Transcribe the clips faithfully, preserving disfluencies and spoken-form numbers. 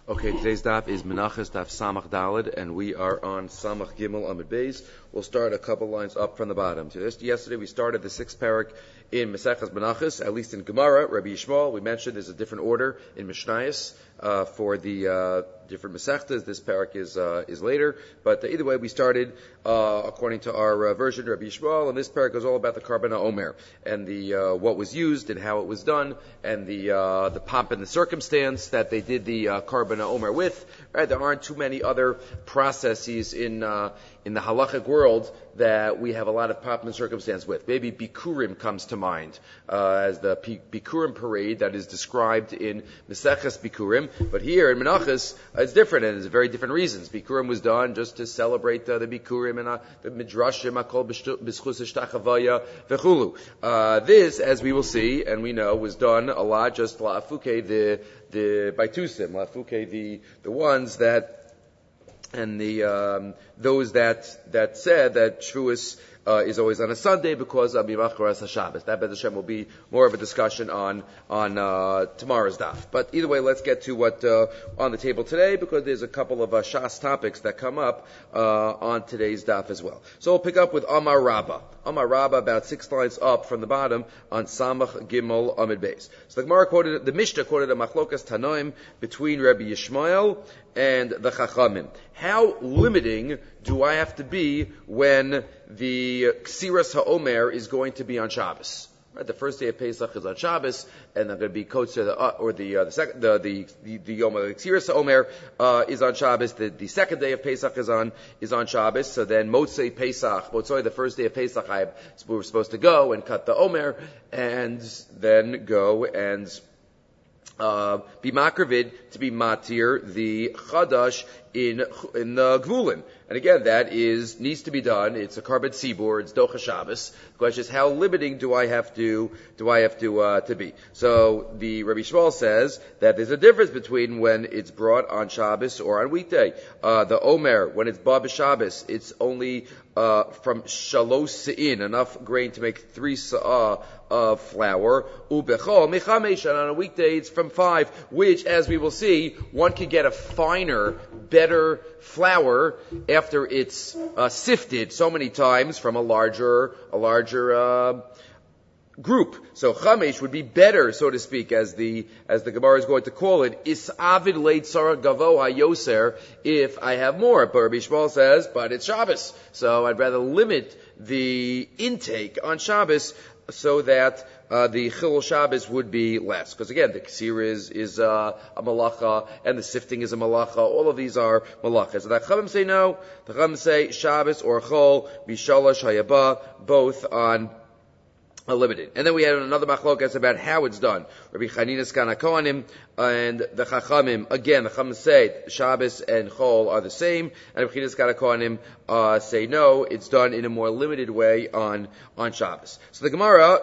Okay, today's daf is Menachos daf Samach Daled, and we are on Samach Gimel Amud Beis. We'll start a couple lines up from the bottom. So this, yesterday we started the sixth parak in Maseches Menachos, at least in Gemara, Rabbi Yishmael. We mentioned there's a different order in Mishnayos uh, for the uh, different Masechtas. This parak is uh, is later, but uh, either way we started uh, according to our uh, version, Rabbi Yishmael, and this parak is all about the Karban HaOmer and the uh, what was used and how it was done, and the uh, the pomp and the circumstance that they did the uh, Karban HaOmer with. Right, there aren't too many other processes in uh, in the halachic world that we have a lot of pomp and circumstance with. Maybe Bikurim comes to mind uh, as the P- Bikurim parade that is described in Maseches Bikurim, but here in Menachos uh, it's different, and it's very different reasons. Bikurim was done just to celebrate uh, the Bikurim and uh, the Midrashim, Akol B'schus Ishtachavaya V'chulu. Uh, this, as we will see, and we know, was done a lot just La'afuke, the the Baitusim, La'afuke, the the ones that and the um, those that that said that Shavuos uh, is always on a Sunday because of Yimachar HaShabbos. That, Bez Hashem, will be more of a discussion on on uh, tomorrow's daf. But either way, let's get to what uh, on the table today, because there's a couple of uh, Shas topics that come up uh, on today's daf as well. So we'll pick up with Amar Rabbah. Amar Rabbah, about six lines up from the bottom on Samach Gimel Amud Beis. So the Gemara quoted, the Mishnah quoted a Machlokas Tanoim between Rabbi Yishmael and the Chachamim. How limiting do I have to be when the Ksiras HaOmer is going to be on Shabbos? Right, the first day of Pesach is on Shabbos, and I'm going to be kosher, the uh, or the uh, the second the the the, the Yom Ksiras HaOmer uh, is on Shabbos. The, the second day of Pesach is on is on Shabbos. So then Motzei Pesach, Motzei, the first day of Pesach, I we were supposed to go and cut the Omer, and then go and uh, be makravid to be matir the Chadash in in the Gvulim. And again, that is needs to be done. It's a Karban Tzibur. It's Docha Shabbos. The question is, how limiting do I have to do I have to uh, to be? So the Rabbi Yishmael says that there's a difference between when it's brought on Shabbos or on weekday. Uh, the Omer, when it's Ba B'Shabbos, it's only uh, from Shalosh Se'in, enough grain to make three Sa'ah of flour. Ubechol Mechamesh, and on a weekday it's from five, which, as we will see, one can get a finer, better flour after it's uh, sifted so many times from a larger, a larger uh, group. So chamesh would be better, so to speak, as the as the Gemara is going to call it. Is avid leit sarah gavo hayoser, if I have more. But Rabbi Yishmael says, but it's Shabbos, so I'd rather limit the intake on Shabbos so that uh, the Chilul Shabbos would be less. Because again, the Ksir is, is uh, a malacha, and the sifting is a malacha. All of these are malachas. So the Chachamim say no. The Chachamim say Shabbos or Chol, Bishalosh Hayaba, both on a limited. And then we had another machlokas about how it's done. Rabbi Chanina Skana Kohanim and the Chachamim, again, the Chachamim say Shabbos and Chol are the same, and Rabbi Chanina Skana Kohanim uh, say no, it's done in a more limited way on, on Shabbos. So the Gemara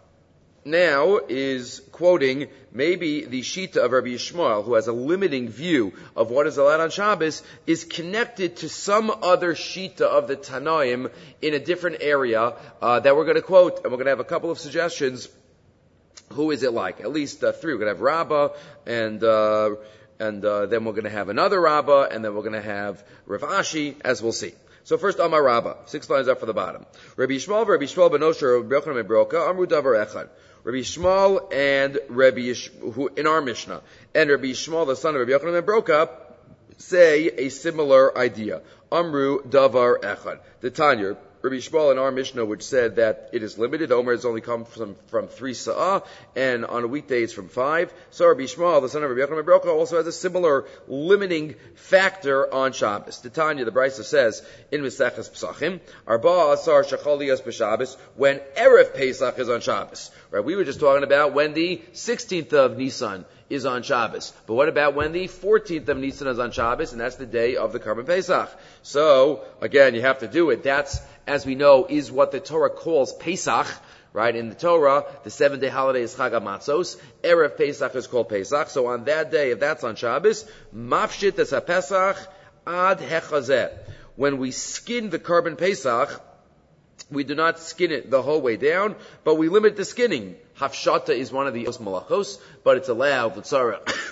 now is quoting maybe the Shita of Rabbi Yishmael, who has a limiting view of what is allowed on Shabbos, is connected to some other Shita of the Tanaim in a different area uh, that we're going to quote, and we're going to have a couple of suggestions. Who is it like? At least uh, three. We're going to have Rabbah, and uh, and uh, then we're going to have another Rabbah, and then we're going to have Rav Ashi, as we'll see. So first, Amar Rabbah, six lines up for the bottom. Rabbi Yishmael, Rabbi Yishmael ben Osher, Rabbi Yochanan ben Broka, Amru Davar Echad. Rabbi Yishmael and Rabbi Yish, who in our Mishnah, and Rabbi Yishmael, the son of Rabbi Yochanan ben Broka, say a similar idea. Amru Davar Echad. The Tanya, Rabbi Yishmael in our Mishnah, which said that it is limited. Omer has only come from, from three sa'ah, and on a weekday it's from five. So Rabbi Yishmael, the son of Rabbi Yochanan ben Broka, also has a similar limiting factor on Shabbos. The Tanya, the Brisa says in Maseches Pesachim, Arba Asar Shechalias B'Shabbos, when Erev Pesach is on Shabbos. Right? We were just talking about when the sixteenth of Nisan is on Shabbos. But what about when the fourteenth of Nisan is on Shabbos, and that's the day of the Karban Pesach? So, again, you have to do it. That's, as we know, is what the Torah calls Pesach, right? In the Torah, the seven-day holiday is Chag HaMatzos. Erev Pesach is called Pesach. So on that day, if that's on Shabbos, Mafshit es HaPesach ad hechazeh. When we skin the Karban Pesach, we do not skin it the whole way down, but we limit the skinning. Hafshata is one of the malachos, but it's allowed, l'tzara,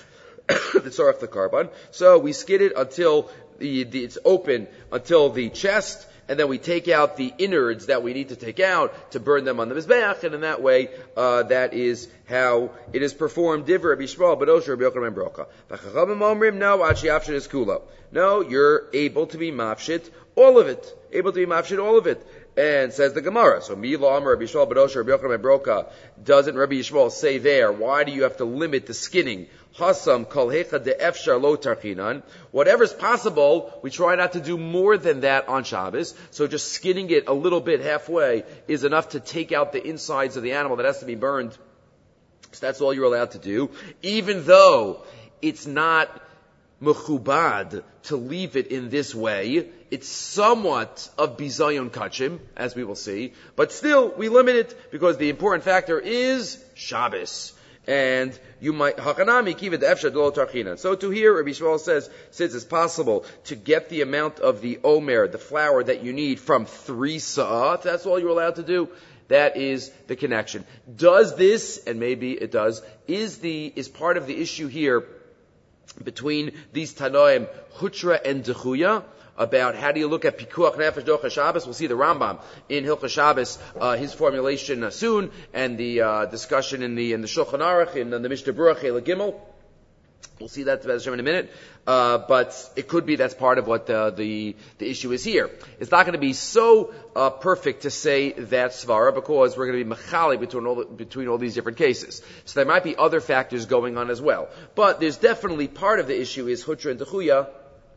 the tzarech the carbon. So we skid it until the, the it's open until the chest, and then we take out the innards that we need to take out to burn them on the mizbeach, and in that way, uh, that is how it is performed. Divrei Rabbi Yishmael Badosh Rabbi Yochanan ben Brocha. V'chachamim omrim no ad sheyafshin es kulo. No, you're able to be mafshit all of it. Able to be mafshit all of it. And says the Gemara, so Mila Amar Rabbi Yishmael Badosh Rabbi Yochanan ben Brocha. Doesn't Rabbi Yishmael say there, why do you have to limit the skinning? Hasam kol hecha de efshar lo tarchinan. Whatever's possible, we try not to do more than that on Shabbos. So just skinning it a little bit halfway is enough to take out the insides of the animal that has to be burned. So that's all you're allowed to do. Even though it's not mechubad to leave it in this way, it's somewhat of bizayon kachim, as we will see, but still we limit it because the important factor is Shabbos. And you might hakanami kiva the efshar lo tarchinan. So to here, Rabbi Yishmael says, since it's possible to get the amount of the omer, the flour that you need from three sa'at, that's all you're allowed to do. That is the connection. Does this, and maybe it does, is the is part of the issue here between these Tanoim, Hutra and Dechuya, about how do you look at Pikuach Nefesh Docha Shabbos. We'll see the Rambam in Hilchah Shabbos, uh, his formulation uh, soon, and the uh, discussion in the in the Shulchan Aruch, in, in the Mishnah Berurah Chela Gimel. We'll see that in a minute, uh, but it could be that's part of what the, the the issue is here. It's not going to be so uh, perfect to say that svara because we're going to be mechali between all the, between all these different cases. So there might be other factors going on as well. But there's definitely part of the issue is hutra and dechuya.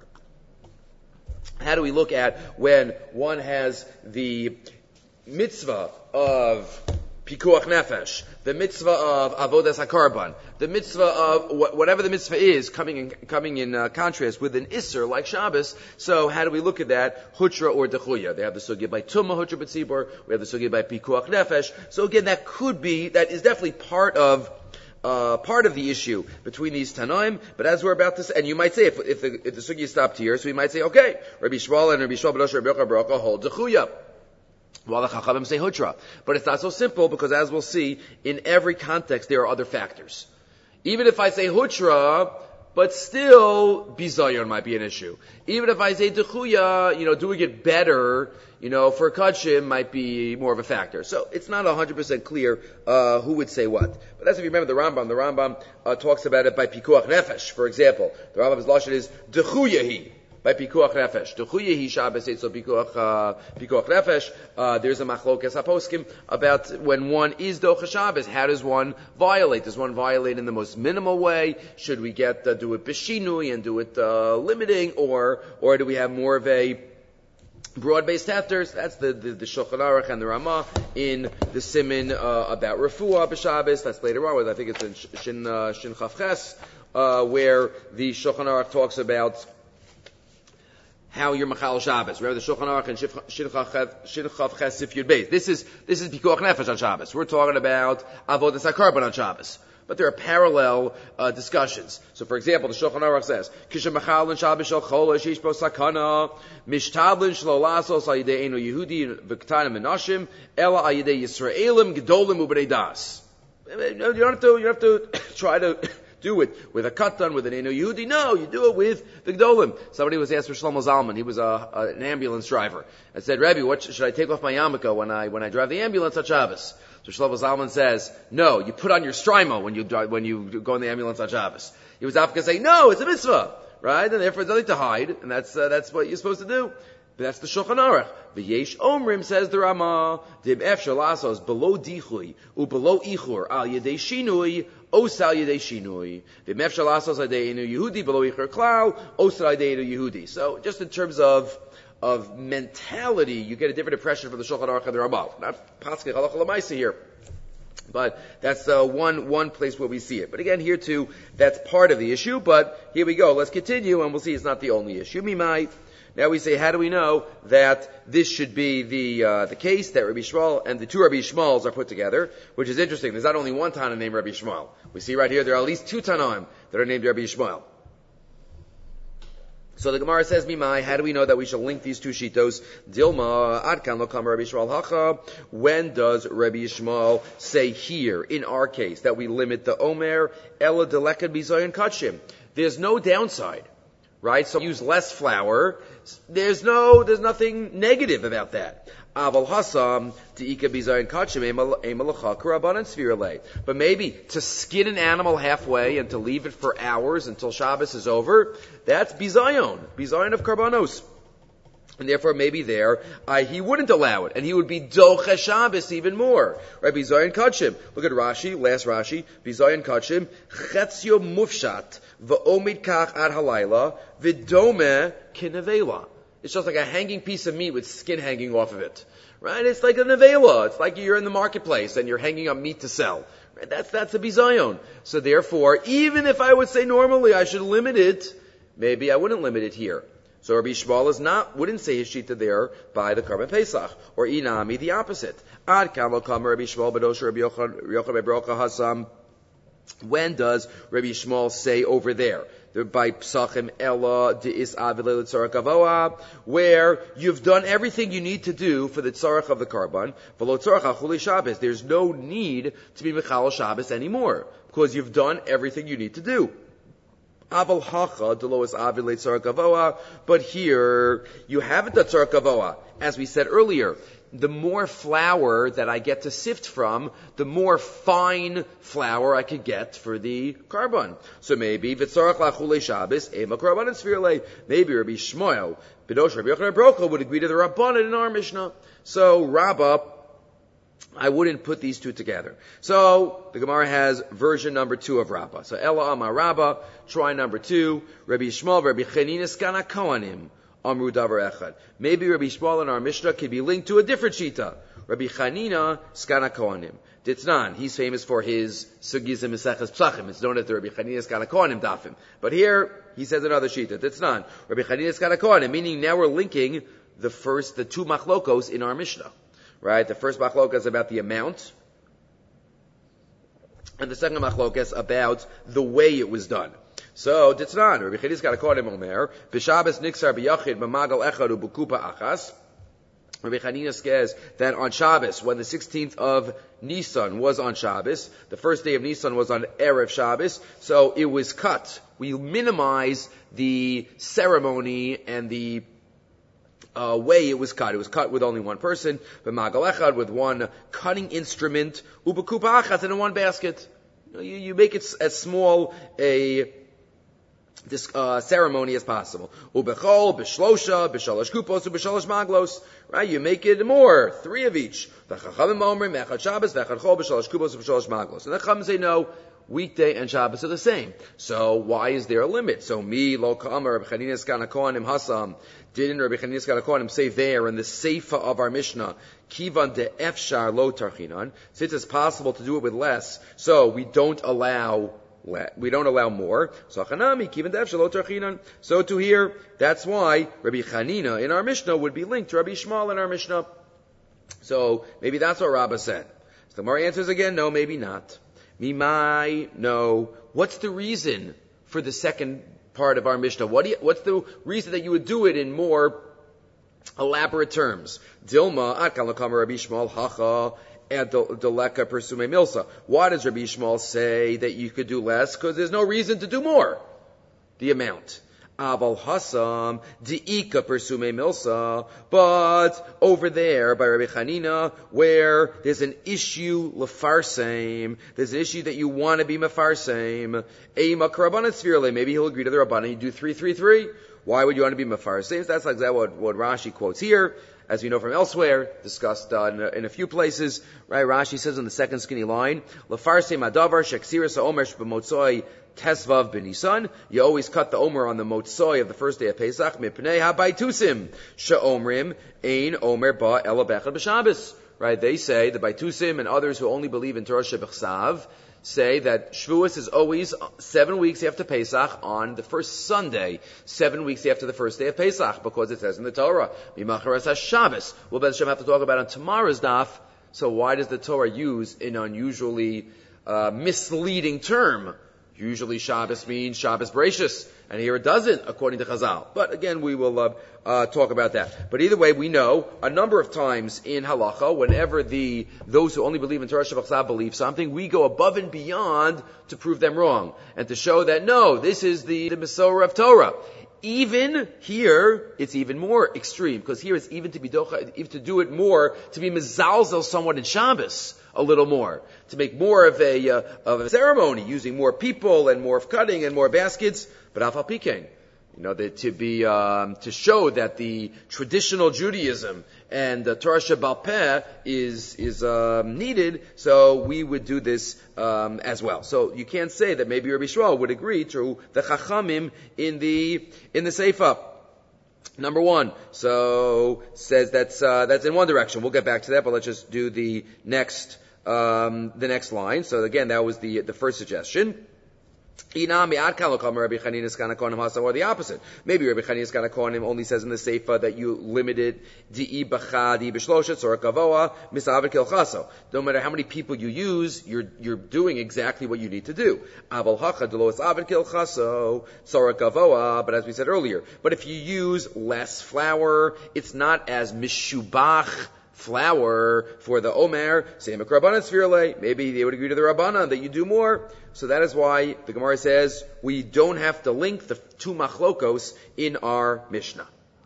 How do we look at when one has the mitzvah of Pikuach Nefesh, the mitzvah of Avodas HaKarban, the mitzvah of wh- whatever the mitzvah is coming in, coming in uh, contrast with an Isser like Shabbos. So how do we look at that? Hutra or Dechuya. They have the sugya by Tumah Hutra B'tzibur. We have the sugya by Pikuach Nefesh. So again, that could be, that is definitely part of Uh, part of the issue between these Tanoim, but as we're about to say, and you might say, if, if the, if the sugya stopped here, so we might say, okay, Rabbi Yishmael and Rabbi Yishmael Badosh Rabbi Yochanan ben Brocha hold Dechuya, while the Chachamim say Hutra. But it's not so simple, because as we'll see, in every context there are other factors. Even if I say Hutra, but still, Bizayon might be an issue. Even if I say Dechuya, you know, doing it better, you know, for Kachim might be more of a factor. So it's not one hundred percent clear uh, who would say what. But that's if you remember the Rambam. The Rambam uh, talks about it by Pikuach Nefesh, for example. The Rambam's lashon is Dechuyahi, by Pikuach Nefesh. Dechuyahi Shabbos, so Pikuach, uh, Pikuach Nefesh. Uh, there's a machlokes haposkim about when one is Docha Shabbos. How does one violate? Does one violate in the most minimal way? Should we get, uh, do it Bishinui and do it, uh, limiting, or, or do we have more of a broad-based hefters? That's the, the, the Shulchan Aruch and the Ramah in the Siman uh, about Refuah b'Shabbos. That's later on, I think it's in Shin, uh, Shin Chav Ches, uh, where the Shulchan Aruch talks about how you're Machal Shabbos. Remember the Shulchan Aruch and Shin Chav Ches Sif Yud Beis. This is, this is Pikuach Nefesh on Shabbos. We're talking about Avodas HaKarban on Shabbos. But there are parallel uh, discussions. So, for example, the Shulchan Aruch says, "Kishem machalin Shabbos shel chol sheish bo sakana mishtadlin shlo lasos al yidei eno Yehudi v'ktanim menashim ela al yidei Yisraelim gedolim u'bnei das." You don't have to. You don't have to try to do it with a katan, with an eno Yehudi. No, you do it with the gedolim. Somebody was asked for Shlomo Zalman. He was a, a, an ambulance driver. I said, "Rebbe, what should I take off my yarmulke when I when I drive the ambulance on Shabbos?" So Shlomo Zalman says, no, you put on your strimo when you when you go in the ambulance on Shabbos. He was after saying, no, it's a mitzvah, right? And therefore, there's nothing to hide, and that's uh, that's what you're supposed to do. But that's the Shulchan Aruch. V'yesh omrim, says the Ramah, dim efshar lasos below dichui u below ichur al yedei shinui os al yedei shinui dim efshar lasos al yedei enu Yehudi below ichur klal os al yedei enu Yehudi. So just in terms of of mentality, you get a different impression from the Shulchan Aruch and the Ramah. Not Paschal Halacha L'Maisa here, but that's uh, one one place where we see it. But again, here too, that's part of the issue. But here we go. Let's continue, and we'll see it's not the only issue. Mimai. Now we say, how do we know that this should be the uh, the case that Rabbi Yishmael and the two Rabbi Yishmaels are put together? Which is interesting. There's not only one Tana named Rabbi Yishmael. We see right here there are at least two Tanaim that are named Rabbi Yishmael. So the Gemara says, Mimai, how do we know that we shall link these two shitos? Dilma, Adkan Lokam Rabbi Yishmael Hacha. When does Rabbi Yishmael say here, in our case, that we limit the Omer, Ela Delekad Bizayon Kachim? there's no downside, right? So use less flour. There's no, there's nothing negative about that. Aval hasam deika bizayin kachim emalacha karabanan svirale. But maybe to skin an animal halfway and to leave it for hours until Shabbos is over, that's bizayon, bizayon of karbanos. And therefore, maybe there, uh, he wouldn't allow it. And he would be docha Shabbos even more. Right? Bizayin kachim. Look at Rashi, last Rashi. Bizayin kachim. Chetzio mufshat. V'omid kach ad halayla. V'dome kinevela. It's just like a hanging piece of meat with skin hanging off of it. Right? It's like a nevela. It's like you're in the marketplace and you're hanging up meat to sell. Right? That's, that's a bizayon. So therefore, even if I would say normally I should limit it, maybe I wouldn't limit it here. So Rabbi Shmuel is not, wouldn't say his shita there by the Karban Pesach. Or Inami, the opposite. Ad Kamo Kama Rabbi Shmuel Badosha Rabbi Yochanan Brocha Hasam. When does Rabbi Shmuel say over there? By Psachim Ella De'is Avilei Tzarach Avoa, where you've done everything you need to do for the tzarach of the Karban. V'lo tzarach achuli Shabbos. There's no need to be Mechal Shabbos anymore. Because you've done everything you need to do. Aval hacha delois avilei tzarach avoa, but here you haven't done tzarach avoa. As we said earlier, the more flour that I get to sift from, the more fine flour I could get for the karban. So maybe v'tzarach lachulei Shabbos ema karban and svirlei. Maybe Rabbi Shmuel B'dosh Rabbi Yochanan Brocha would agree to the Rabbanan in our Mishnah. So Rabbah, I wouldn't put these two together. So, the Gemara has version number two of Rabbah. So, Ela Amar Rabbah, try number two, Rabbi Shmuel, Rabbi Chanina Skana Kohanim, Amru Davar Echad. Maybe Rabbi Shmuel in our Mishnah could be linked to a different Shita. Rabbi Chanina Skana Kohanim. Ditnan, he's famous for his Sugis and Meseches Psachim. It's known as the Rabbi Chanina Skana Kohanim Dafim. But here, he says another Shita. Ditnan, Rabbi Chanina Skana Kohanim, meaning now we're linking the first, the two machlokos in our Mishnah. Right? The first machlokas is about the amount. And the second machlokas is about the way it was done. So, Ditznan, Rabbi Chidis got a kodim omer, B'Shabbos nixar b'yachid b'magal echad u'b'kupa achas. Rabbi Chanina says that on Shabbos, when the sixteenth of Nisan was on Shabbos, the first day of Nisan was on Erev Shabbos, so it was cut. We minimize the ceremony and the Uh, way it was cut. It was cut with only one person, but magal echad with one cutting instrument, ubekupa achas, and in one basket. You, you make it as small a this uh, ceremony as possible. Ubechol, b'shlosha, b'shalosh kupos, b'shalosh maglos. Right? You make it more, three of each. The chachamim omrim echad Shabbos, v'echad chol, b'shalosh kupos, b'shalosh maglos. And the chachamim say no. Weekday and Shabbos are the same. So why is there a limit? So me, lo ka'amar, Rabbi Chanina Skana Kohanim Hasam, didn't Rabbi Chanina Skana Kohanim say there in the Seifa of our Mishnah, Kivan de efshar lo tarchinan, since it's possible to do it with less, so we don't allow we don't allow more. So chanami, Kivan de efshar lo tarchinan. So to here, that's why Rabbi Chanina in our Mishnah would be linked to Rabbi Shmuel in our Mishnah. So maybe that's what Rabbah said. So the Gemara answers again, no, maybe not. Mimai, no. What's the reason for the second part of our Mishnah? What do you, what's the reason that you would do it in more elaborate terms? Dilma, Atkal Lakama Rabbi Shmuel, Hacha, and Deleka Persume Milsa. Why does Rabbi Shmuel say that you could do less? Because there's no reason to do more. The amount. Aval Hasam, Di'ika Persume Milsa, but over there by Rabbi Chanina, where there's an issue lefarseim, there's an issue that you want to be mefarseim, Eima Karabanan Svirle, maybe he'll agree to the Rabbanan, you do three, three, three. Why would you want to be mefarseim? That's like that what, what Rashi quotes here, as we know from elsewhere, discussed uh, in, a, in a few places, right? Rashi says on the second skinny line, lefarseim adavar sheksiris ha'omer shb'motzoi Tesvav b'Nisan. You always cut the Omer on the Motzoi of the first day of Pesach. Mipnei haBaitusim she'omrim ein Omer ba ela bechad b'Shabbos. Right? They say the Baitusim and others who only believe in Torah Shebechsav say that Shavuos is always seven weeks after Pesach on the first Sunday, seven weeks after the first day of Pesach, because it says in the Torah, Mimacharas HaShabbos. We'll Bez Hashem have to talk about on tomorrow's daf. So why does the Torah use an unusually uh, misleading term? Usually Shabbos means Shabbos Bereshis, and here it doesn't, according to Chazal. But again, we will uh, uh, talk about that. But either way, we know a number of times in halacha, whenever the those who only believe in Torah Shabbat believe something, we go above and beyond to prove them wrong and to show that no, this is the, the Mesorah of Torah. Even here, it's even more extreme, because here it's even to be docha, even to do it more, to be mezalzel somewhat in Shabbos, a little more, to make more of a uh, of a ceremony, using more people and more of cutting and more baskets. But afal pikein, you know, that to be um, to show that the traditional Judaism and the Torah Shebaal Peh is is um, needed, so we would do this um, as well. So you can't say that maybe Rabbi Yishmael would agree to the Chachamim in the in the Seifa. Number one, so says that's uh, that's in one direction. We'll get back to that, but let's just do the next um, the next line. So again, that was the the first suggestion. Inami Adkan Lokam Rabbi Chanina's Kanakonim Hasa, or the opposite. Maybe Rabbi Chanina's Kanakonim only says in the Seifa that you limited Di'i Bachadi Bishloshet or Kavoa Misavet Kilchaso. No matter how many people you use, you're you're doing exactly what you need to do. Aval Hacha Delos Avet Kilchaso Sora Kavoa. But as we said earlier, but if you use less flour, it's not as mishubach flour for the Omer, same Rabbanan Svirle, maybe they would agree to the Rabbanan that you do more. So that is why the Gemara says we don't have to link the two machlokos in our Mishnah.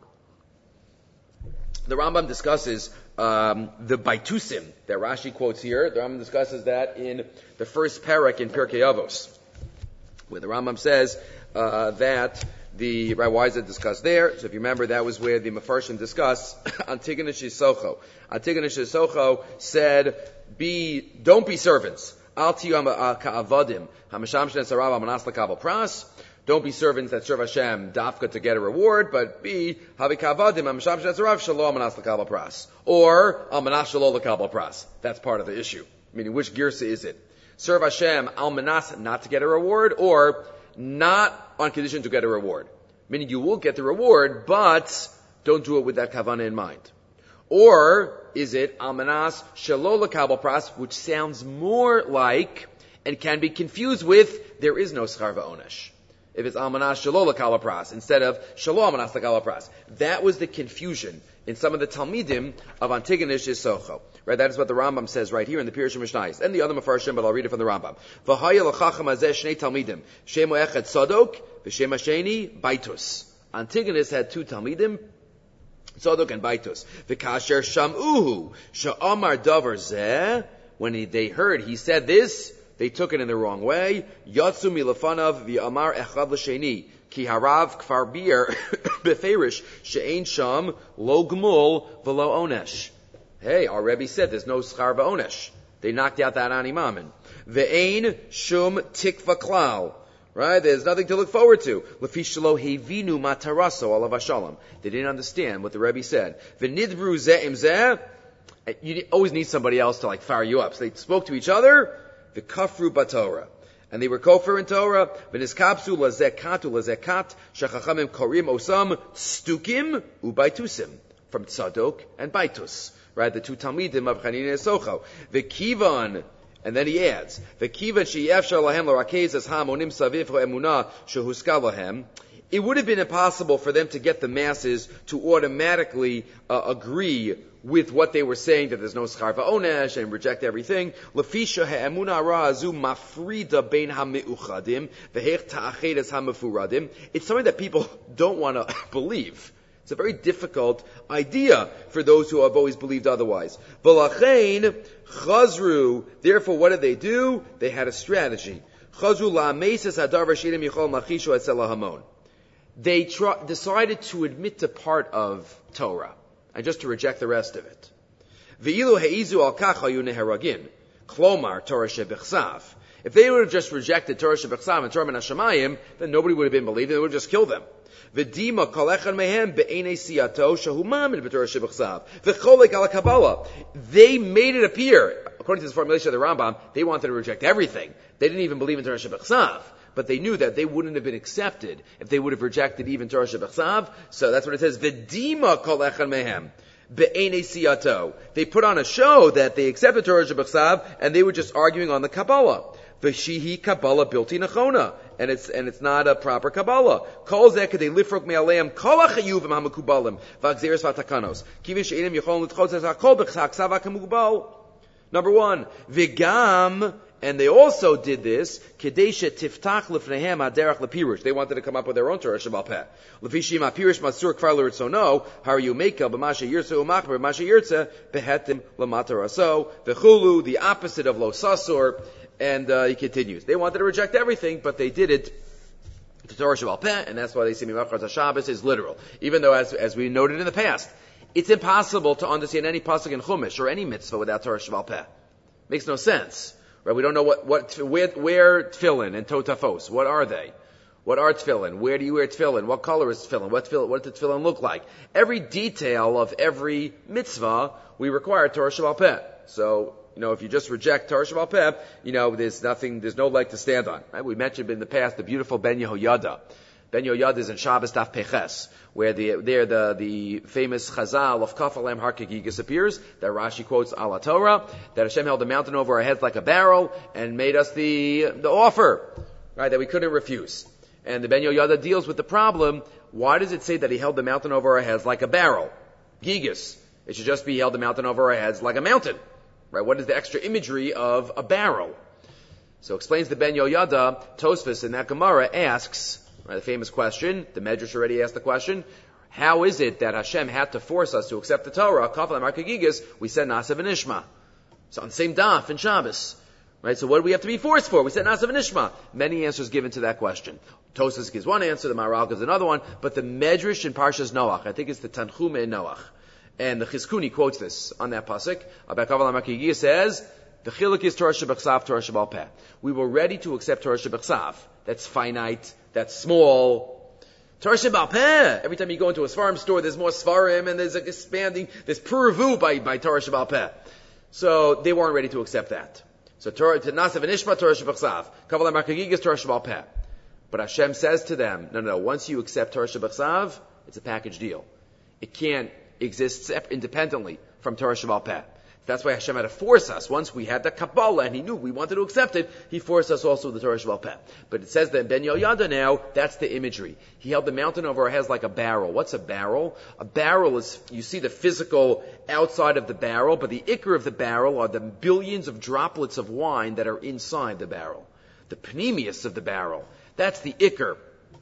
The Rambam discusses um, the baitusim that Rashi quotes here. The Rambam discusses that in the first parak in Pirkei Avos, where the Rambam says uh, that the right, why is it discussed there? So if you remember, that was where the Mefarshim discuss Antigonus Shisocho. Antigonus Shisocho said, "Be don't be servants. Al tiyu ka'avadim hamasham shnes harav amanas lakabel pras." Don't be servants that serve Hashem dafka to get a reward, but be havi ka'avadim hamasham shnes harav shelo amanas lakabel pras, or amanas shelo lakabel pras. That's part of the issue. Meaning, which girsa is it? Serve Hashem al manas not to get a reward, or not on condition to get a reward. Meaning you will get the reward, but don't do it with that kavanah in mind. Or is it almanas shelo l'kabel pras, which sounds more like and can be confused with there is no schar v'onesh. If it's almanas shelo l'kabel pras instead of shelo almanas l'kabel pras. That was the confusion in some of the Talmidim of Antigonus Shisocho. Right, that is what the Rambam says right here in the Pirush Mishnayos. And the other Mefarshim, but I'll read it from the Rambam. V'haya l'chacham hazeh shnei talmidim, shemo echad tzadok, v'shem hasheni baitus. Antigonus had two Talmidim, Tzadok and Baitus. V'kasher sham'uhu, sha'amar davar zeh, when he, they heard he said this, they took it in the wrong way. Yatsu milafanav v'amar echad l'sheni, ki harav kfar bir beferish, she'ein sham lo gmul v'lo onesh. Hey, our Rebbe said there's no schar v'onesh. They knocked out that ani mammon. Ve'ein shum tikva klal. Right? There's nothing to look forward to. Lefi shelo hevinu mataraso alav hashalom. They didn't understand what the Rebbe said. V'nidbru zeh im zeh. You always need somebody else to like fire you up. So they spoke to each other. V'kafru batorah. And they were kofar in Torah. V'niskapsu lazekatu lazekat. Shachachamim korim osam stukim ubaitusim. From Tzadok and Baitus. Right, the two Talmidim of Chanina and Socho. The Kivan, and then he adds, the Kivan she'efshar lahem l'rakez as hamonim saviv ha'emunah shehuska lahem. It would have been impossible for them to get the masses to automatically uh, agree with what they were saying, that there's no schar va'onesh, and reject everything. Lefisha ha'emunah ra'azu mafrida bein ha'meuchadim v'hech ta'ached es ha'mefuradim. It's something that people don't want to believe. It's a very difficult idea for those who have always believed otherwise. V'lachein chazru. Therefore, what did they do? They had a strategy. Chazru la'ameses hadar v'shedim yichol machishu etzel hamon. They tr- decided to admit to part of Torah and just to reject the rest of it. V'ilu heizu al kach hayu neheragin. Klomar Torah shebichsav. If they would have just rejected Torah shebichsav and Torah min hashamayim, then nobody would have been believed. They would have just killed them. V'dima kolechan mehem be'enei siyato shahumamin b'torah shebachsav v'cholek ala kabbalah. They made it appear, according to this formulation of the Rambam, they wanted to reject everything. They didn't even believe in Torah shebachsav, but they knew that they wouldn't have been accepted if they would have rejected even Torah shebachsav. So that's what it says. V'dima kolechan mehem. be'enei siyato. They put on a show that they accepted Torah Shebechsav, and they were just arguing on the Kabbalah. V'shihi Kabbalah bilti nachona, and it's and it's not a proper Kabbalah. Kol zeh kedei lifrok me'aleim kol ha'chayuvim ha'mekubalim v'agzeres v'atakanos kivin she'enim yicholin l'tchotz ha'kol b'chaksav ha'kemukbal. Number one, v'gam. And they also did this, Kedesha Tiftach Lefnehem Aderach Lepirush. They wanted to come up with their own Torah Shebal Peh. Lefishim Apirush Masur Kvar L'Ritzono, Har you Mekel B'Masha Yirtza Umachber B'Masha Yirtza Behetim L'Matar Aso V'Chulu, the opposite of Lo Sasur, and uh, he continues. They wanted to reject everything, but they did it to Torah Shebal Peh, and that's why they say Mimachar HaShabbos is literal. Even though, as as we noted in the past, it's impossible to understand any pasuk in Chumash or any mitzvah without Torah Shebal Peh. Makes no sense. Right, we don't know what, what, where, where tefillin and totafos, what are they? What are tefillin? Where do you wear tefillin? What color is tefillin? What tefillin, what does tefillin look like? Every detail of every mitzvah, we require Torah Shebal Peh. So, you know, if you just reject Torah Shebal Peh, you know, there's nothing, there's no leg to stand on. Right? We mentioned in the past the beautiful Ben Yehoyada. Ben Yehoyada is in Shabbos Daf Peches, where the, there the, the famous Chazal of Kaf Alem Har Kegigis appears, that Rashi quotes Ala Torah, that Hashem held the mountain over our heads like a barrel, and made us the, the offer, right, that we couldn't refuse. And the Ben Yehoyada deals with the problem, why does it say that he held the mountain over our heads like a barrel? Gigis. It should just be he held the mountain over our heads like a mountain. Right? What is the extra imagery of a barrel? So explains the Ben Yehoyada, Tosfos in that Gemara asks, right, the famous question, the Medrash already asked the question, how is it that Hashem had to force us to accept the Torah? Kafal Amar Kegigis, we said Nasa v'Nishma. So on the same daf in Shabbos. Right, so what do we have to be forced for? We said Nasa v'Nishma. Many answers given to that question. Tosfos gives one answer, the Maharal gives another one, but the Medrash in Parshas Noach, I think it's the Tanchuma in Noach, and the Chizkuni quotes this on that pasuk, about Kafal Amar Kegigis says, the chiluk is Torah Shebechsav, Torah Shebal Peh. We were ready to accept Torah Shebechsav. That's finite, that's small. Torah Shebal Peh. Every time you go into a Svarim store, there's more Svarim, and there's like expanding, there's puravu by, by Torah Shebal Peh. So they weren't ready to accept that. So Torah, Nasa v'Nishma, Torah Shebechsav. Kaval Amar Kegigis, Torah Shebal Peh. But Hashem says to them, no, no, no, once you accept Torah Shebechsav, it's a package deal. It can't exist independently from Torah Shebal Peh. That's why Hashem had to force us. Once we had the Kabbalah and He knew we wanted to accept it, He forced us also with the Torah Shebal Peh. But it says that in Ben Yehoyada now, that's the imagery. He held the mountain over our heads like a barrel. What's a barrel? A barrel is, you see the physical outside of the barrel, but the ikr of the barrel are the billions of droplets of wine that are inside the barrel. The pneumius of the barrel. That's the ikr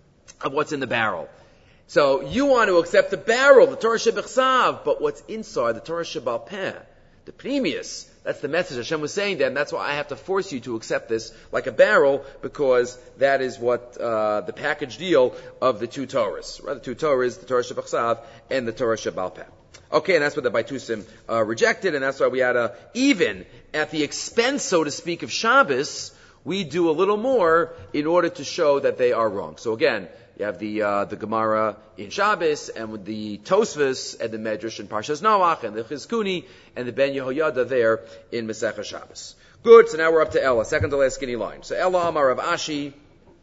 of what's in the barrel. So you want to accept the barrel, the Torah Shebechsav, but what's inside, the Torah Shebal Peh. The pneumius, that's the message Hashem was saying to them. That's why I have to force you to accept this like a barrel, because that is what uh, the package deal of the two Torahs. Right? The two Torahs, the Torah Shebechsav and the Torah Shebal Peh. Okay, and that's what the Baitusim uh, rejected, and that's why we had a, even at the expense, so to speak, of Shabbos, we do a little more in order to show that they are wrong. So again, you have the uh, the Gemara in Shabbos, and with the Tosfos and the Medrash in Parshas Noach, and the Chizkuni and the Ben Yehoyada there in Masechah Shabbos. Good. So now we're up to Ella, second to last skinny line. So Ella Amar Rav Ashi.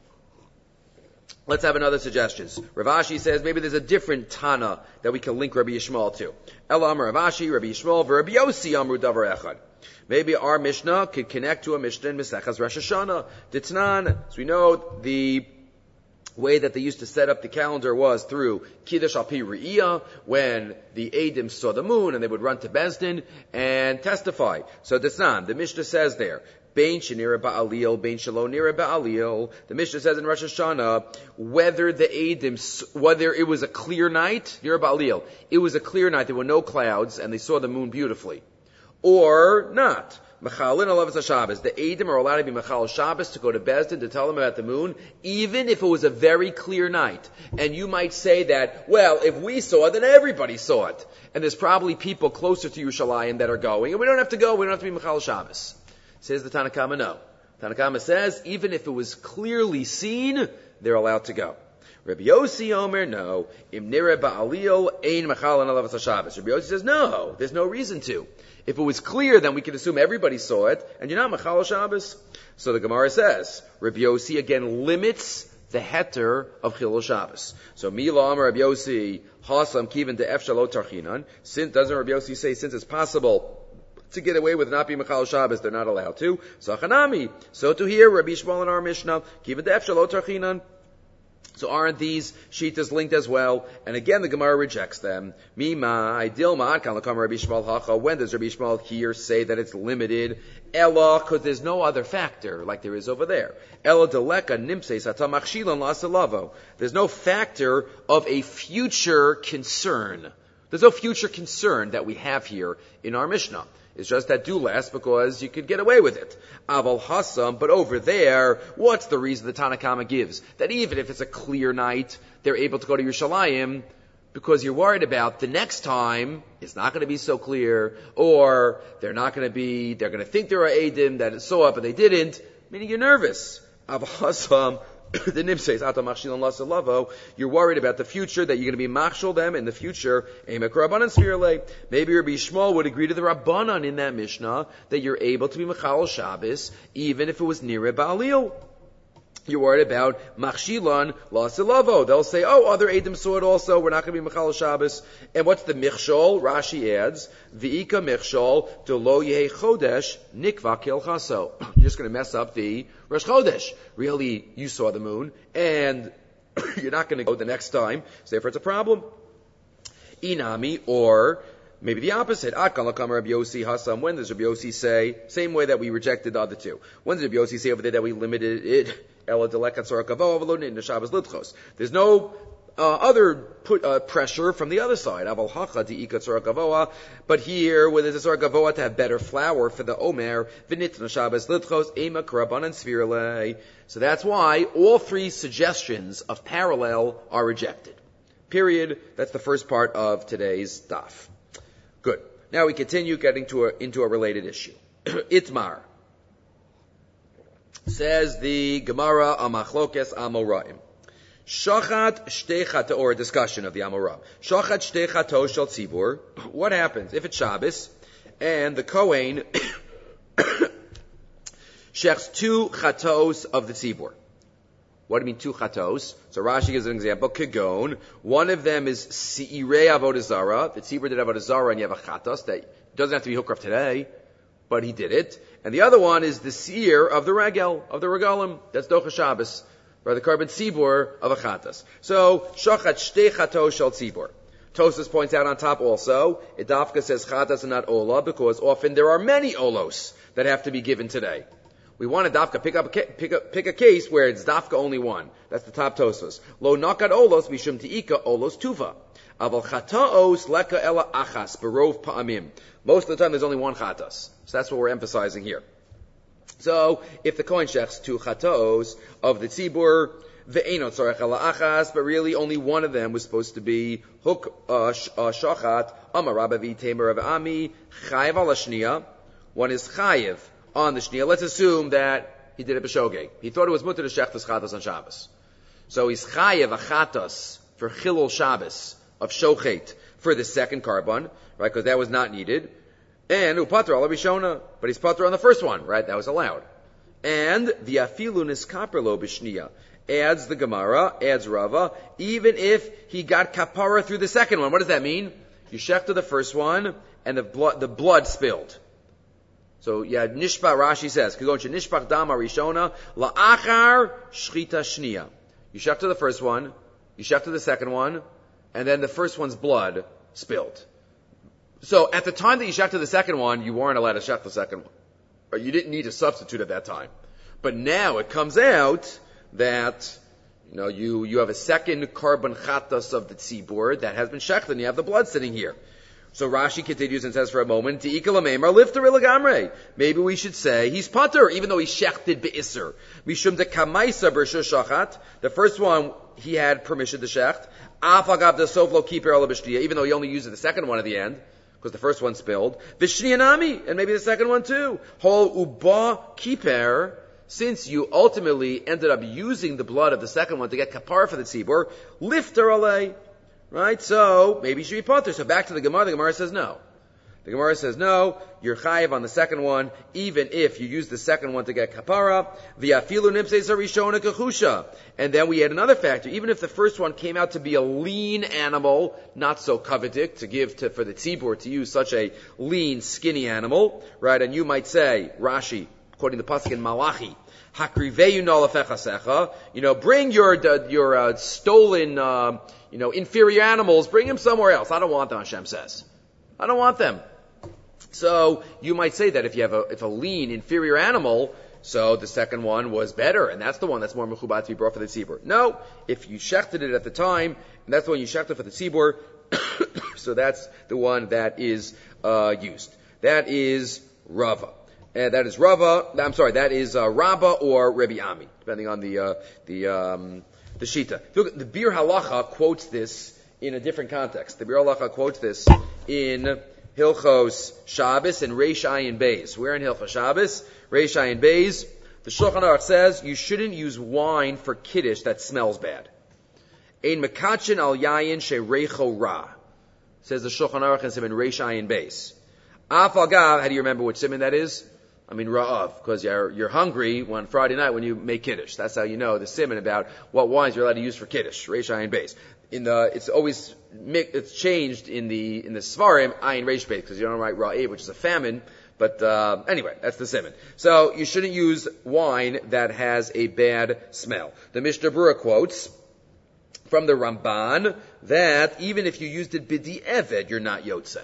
Let's have another suggestions. Rav Ashi says maybe there's a different Tana that we can link Rabbi Yishmael to. Ella Amar Rav Ashi, Rabbi Yishmael, Rabbi Yossi Amru Davar Echad. Maybe our Mishnah could connect to a Mishnah in Masechas Rosh Hashanah. Ditnan, as we know, the way that they used to set up the calendar was through Kiddush al Pi Re'iyah, when the Eidim saw the moon and they would run to Beis Din and testify. So Ditnan, the Mishnah says there, Bein Shenira Ba'alil, Bein Shelo Nira Ba'alil. The Mishnah says in Rosh Hashanah, whether the Eidim, whether it was a clear night, Nira Ba'alil, it was a clear night, there were no clouds, and they saw the moon beautifully. Or not. Mechalin Alav Shabbos. The Eidim are allowed to be Mechal Shabbos to go to Beis Din to tell them about the moon, even if it was a very clear night. And you might say that, well, if we saw it, then everybody saw it. And there's probably people closer to Yerushalayim that are going, and we don't have to go, we don't have to be Mechal Shabbos. Says the Tanna Kama, no. Tanna Kama says, even if it was clearly seen, they're allowed to go. Rabbi Yossi Omer, no. Im nira ba'alil, ein mechal alav Shabbos. Rabbi Yossi says, no, there's no reason to. If it was clear, then we could assume everybody saw it, and you're not mechal Shabbos. So the Gemara says, Rabbi Yossi again limits the heter of Chilul Shabbos. So Mila Amar Rabbi Yossi Hasam Kivan de Efshalo Tarchinan. Since doesn't Rabbi Yossi say since it's possible to get away with not being Mechal Shabbos, they're not allowed to. So Chanami. So to here, Rabbi Shmuel in our Mishnah, Kivan de Efshalo Tarchinan. So aren't these shitas linked as well? And again, the Gemara rejects them. Mima, ideal ma'ad kan l'kam Rabbi Shmuel hacha. When does Rabbi Shmuel here say that it's limited? Ella, because there's no other factor like there is over there. Ella deleka nimseis hata machshilan la'asalavo. There's no factor of a future concern. There's no future concern that we have here in our Mishnah. It's just that do less because you could get away with it. Aval Hassam, but over there, what's the reason the Tanakama gives? That even if it's a clear night, they're able to go to Yerushalayim because you're worried about the next time it's not going to be so clear, or they're not going to be, they're going to think there are Eidim that saw it but they didn't, meaning you're nervous. Aval Hassam, the Nim says, you're worried about the future, that you're going to be machshel them in the future. Maybe Rabbi Shmuel would agree to the Rabbanan in that Mishnah that you're able to be machal Shabbos even if it was near Baalil. You're worried about machshilan lasilavo. They'll say, oh, other Eidim saw it also, we're not going to be machal Shabbos. And what's the michshol? Rashi adds, v'ika michshol delo yehe chodesh nikva kil chaso. You're just going to mess up the Rosh Chodesh. Really, you saw the moon, and you're not going to go the next time, so therefore it's a problem. Inami, or maybe the opposite. Akan l'kam Rabbi Yossi Hasam. When does Rabbi Yossi say? Same way that we rejected the other two. When does Rabbi Yossi say over there that we limited it? There's no uh, other put, uh, pressure from the other side. But here, where there's a Tzorah Gavoa to have better flour for the Omer, so that's why all three suggestions of parallel are rejected. Period. That's the first part of today's daf. Good. Now we continue getting to a, into a related issue. Itmar. Says the Gemara Amachlokes Amoraim. Shachat shtei chato, or a discussion of the Amoraim. Shachat shtei chato shel tzibur. What happens if it's Shabbos and the Kohen shechs two chatos of the tzibur? What do you mean two chatos? So Rashi gives an example. Kagon. One of them is si'irei avodah zara. The tzibur did avodah zara, and you have a chatos that doesn't have to be hukraf today, but he did it. And the other one is the seer of the regel, of the regalim. That's docha Shabbos, or the carbon tzibur of a chatas. So, shachat shtei chatos shel tzibur. Tosas points out on top also, Idafka says chatas and not ola, because often there are many olos that have to be given today. We want to dafka pick up a, pick up, pick a case where it's dafka only one. That's the top Tosas. Lo nakat olos mishum tiika olos tuva. Aval chataos leka ela achas berov pa'amim. Most of the time there's only one chatas. So that's what we're emphasizing here. So, if the Kohen shechs two chatos of the tzibur, ve'enot tzorech ela achas, but really only one of them was supposed to be huk uh, sh, uh, shachat, amar rabba v'temer of ami, chayev ala shniya. One is chayev on the shniya. Let's assume that he did it b'shogeg. He thought it was mutter to shech this chatas on Shabbos. So he's chayev a chatas for chilul Shabbos of shochet for the second carbon, right? Because that was not needed. And upatra ala rishona, but he's patra on the first one, right? That was allowed. And the afilu niskaperlo b'shniya adds the Gemara, adds Rava, even if he got kapara through the second one. What does that mean? You shechted the first one, and the blood, the blood spilled. So yeah, nishpa Rashi says, kagon nishpach dam rishona la'achar shchita shniya. You shechted the first one, you shechted the second one, and then the first one's blood spilled. So at the time that you shechted the second one, you weren't allowed to shech the second one. Or you didn't need to substitute at that time. But now it comes out that, you know, you, you have a second carbon chatas of the tzibur that has been shechted, and you have the blood sitting here. So Rashi continues and says for a moment, maybe we should say he's pater, even though he shechted be'isr. Mishum de kamaisa b'rshus shachat. The first one, he had permission to shecht. Afagav de soflo kiper ala b'shtiya, even though he only used the second one at the end, because the first one spilled. V'shniyanami, and maybe the second one too. Hol uba kiper, since you ultimately ended up using the blood of the second one to get kapar for the tzibur, lifter alei. Right? So, maybe you should be pater. So back to the Gemara, the Gemara says no. The The Gemara says, no, you're chayiv on the second one, even if you use the second one to get kapara. V'afilu nimseis harishona kechusha. And then we had another factor. Even if the first one came out to be a lean animal, not so coveted, to give to, for the tzibur to use such a lean, skinny animal, right? And you might say, Rashi, according to Pasuk in Malachi, Hakriveyu nolafechasecha, you know, bring your, your, uh, stolen, uh, you know, inferior animals, bring them somewhere else. I don't want them, Hashem says. I don't want them. So, you might say that if you have a, if a lean, inferior animal, so the second one was better, and that's the one that's more mechubat to be brought for the tzibur. No, if you shechted it at the time, and that's the one you shechted for the tzibur, so that's the one that is, uh, used. That is Rava. And that is Rava, I'm sorry, that is, uh, Rabba or Rebbe Ami, depending on the, uh, the, um, the Shita. Look, the Bir Halacha quotes this in a different context. The Bir Halacha quotes this in Hilchos Shabbos and Reish Ayin Beis. We're in Hilchos Shabbos, Reish Ayin Beis. The Shulchan Aruch says you shouldn't use wine for kiddush that smells bad. Ein mekachin al yayin shereicho ra, says the Shulchan Aruch in Siman Reish Ayin Beis. Af al gav, how do you remember which siman that is? I mean ra'av, because you're, you're hungry on Friday night when you make kiddush. That's how you know the siman about what wines you're allowed to use for kiddush. Reish Ayin Beis. In the, it's always, it's changed in the, in the Svarim, Ayin Reish Beis, because you don't write Ra'eh, which is a famine. But, uh, anyway, that's the siman. So, you shouldn't use wine that has a bad smell. The Mishnah Berurah quotes from the Ramban that even if you used it b'di eved, you're not yotzei.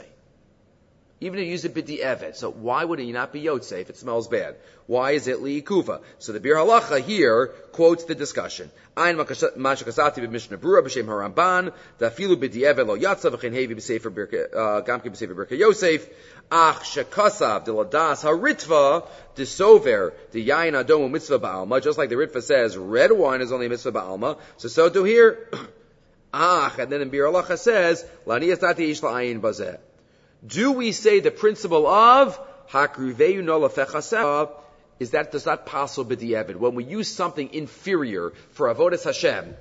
Even if you use it b'di eved. So why would it not be yotzei if it smells bad? Why is it li'ikuva? So the Bir Halacha here quotes the discussion. Ein mashakasati b'Mishnah Berurah b'shem haRamban dafilu b'di eved lo yatsa v'chein hevi b'sefer birka gamke b'sefer birka Yosef ach shekasav deladas haritva desover the yain adomu mitzvah ba'alma. Just like the Ritva says, red wine is only a mitzvah ba'alma. So so do here. Ach, and then in Bir Halacha says lanias dati ish la'ayin bazeh. Do we say the principle of hakriveyu nolafechaseh is that does not possible b'di'evid? When we use something inferior for avodas Hashem,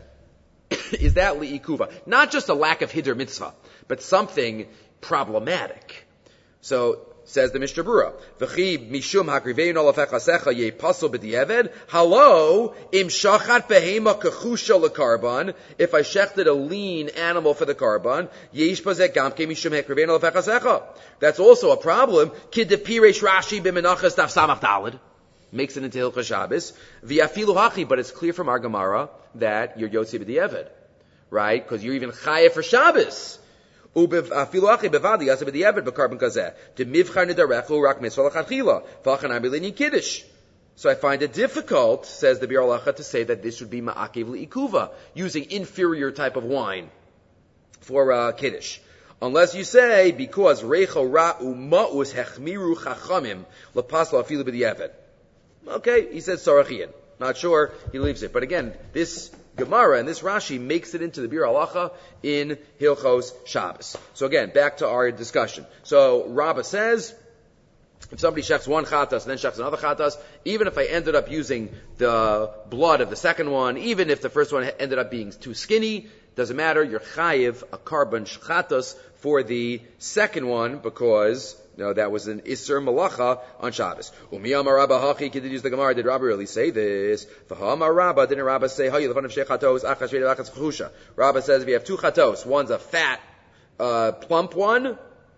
is that li'ikuva? Not just a lack of hider mitzvah, but something problematic. So says the Mishnah Berurah, v'chi mishum hakriveyu nolafechasecha ye pasul b'di'evid. Hello, im shachat behema kechusha lekarban. If I shechted a lean animal for the karban, yesh bazeh gamke mishum hakriveyu nolafechasecha. That's also a problem. Kid de piresh Rashi b'menachas daf samach daled makes it into Hilchos Shabbos. V'afilu hachi, but it's clear from our Gemara that you're yotzei b'di'evid, right? Because you're even chayev for Shabbos. Ubevafilu hachi bevadi yasa b'di'evid b'karban kazeh. To mivchar nidarechu rak mitzvah l'chadchila. V'achan abilini kiddush. So I find it difficult, says the Bir Halacha, to say that this would be ma'akev li'ikuva, using inferior type of wine for uh, kiddush. Unless you say, because reicho ra u'ma'us hechmiru chachamim lepasla afilu b'di'evid. Okay, he says Sarachian. Not sure, he leaves it. But again, this Gemara and this Rashi makes it into the Bir Halacha in Hilchos Shabbos. So again, back to our discussion. So Rabbah says, if somebody shechs one chatas and then shechs another chatas, even if I ended up using the blood of the second one, even if the first one ended up being too skinny, doesn't matter, you're chayiv a karban chatas for the second one because no, that was an Isser Malacha on Shabbos. Umiyamar Rabba Hachi, continues the Gemara, did Rabba really say this? V'ha'amar Rabba, didn't Rabba say, Hayi, the fun of Shei Chatos, Achas Shei Lachas Chusha. Rabba says if you have two Chatos, one's a fat, uh, plump one,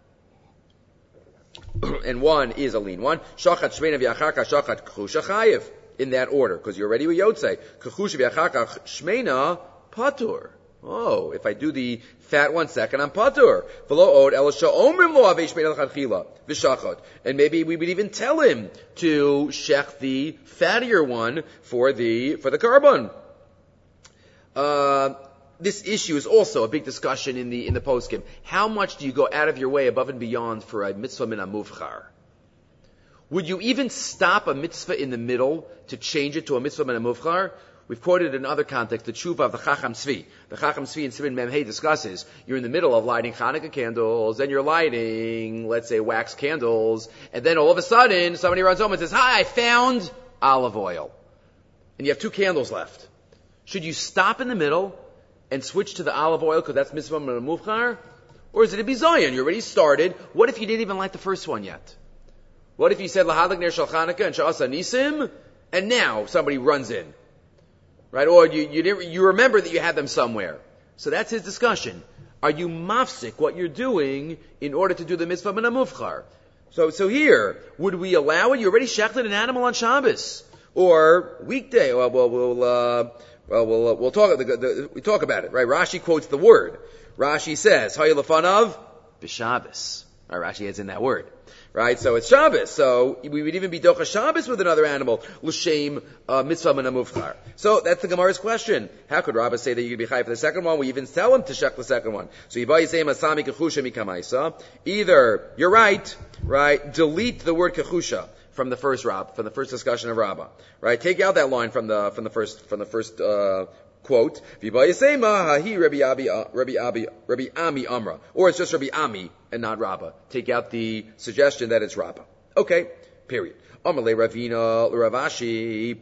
and one is a lean one. Shachat Shmeina v'yacharka Shachat Chusha Chayiv. In that order, because you're already with Yotzei. Chusha v'yacharka Shmeina Patur. Oh, if I do the fat one second, I'm patur. And maybe we would even tell him to shech the fattier one for the for the carbon. Uh, this issue is also a big discussion in the in the poskim. How much do you go out of your way above and beyond for a mitzvah min hamuvchar? Would you even stop a mitzvah in the middle to change it to a mitzvah min hamuvchar? We've quoted in other contexts the tshuva of the Chacham Tzvi. The Chacham Tzvi in Siman Memhei discusses, you're in the middle of lighting Hanukkah candles, then you're lighting, let's say, wax candles, and then all of a sudden, somebody runs home and says, hi, I found olive oil. And you have two candles left. Should you stop in the middle and switch to the olive oil because that's mitzvah min hamuvchar? Or is it a bizayon? You already started. What if you didn't even light the first one yet? What if you said lahadlik ner shel Chanukah and sha'asa nisim, and now somebody runs in, right? Or you you didn't, you remember that you had them somewhere. So that's his discussion. Are you mafsik what you're doing in order to do the mitzvah min hamufchar? So so here, would we allow it? You already shechted an animal on Shabbos or weekday. Well, we'll we'll uh, well we'll uh, we'll talk the, the, we talk about it, right? Rashi quotes the word. Rashi says, "Hayilafanav b'Shabbos." Right, Rashi adds in that word, right? So it's Shabbos. So we would even be docha Shabbos with another animal, l'shem uh, mitzvah min hamufchar. So that's the Gemara's question. How could Rabbah say that you could be chai for the second one? We even tell him to shech the second one. So you say masami kechusha mikamaisa. Either you're right, right? Delete the word kechusha from the first Rab, from the first discussion of Rabbah, right? Take out that line from the from the first from the first. Uh, Quote, Rabbi Abi, Rabbi Abi, Rabbi Ami Amra. Or it's just Rabbi Ami and not Rabbah. Take out the suggestion that it's Rabbah. Okay, period. Amalei Ravina Ravashi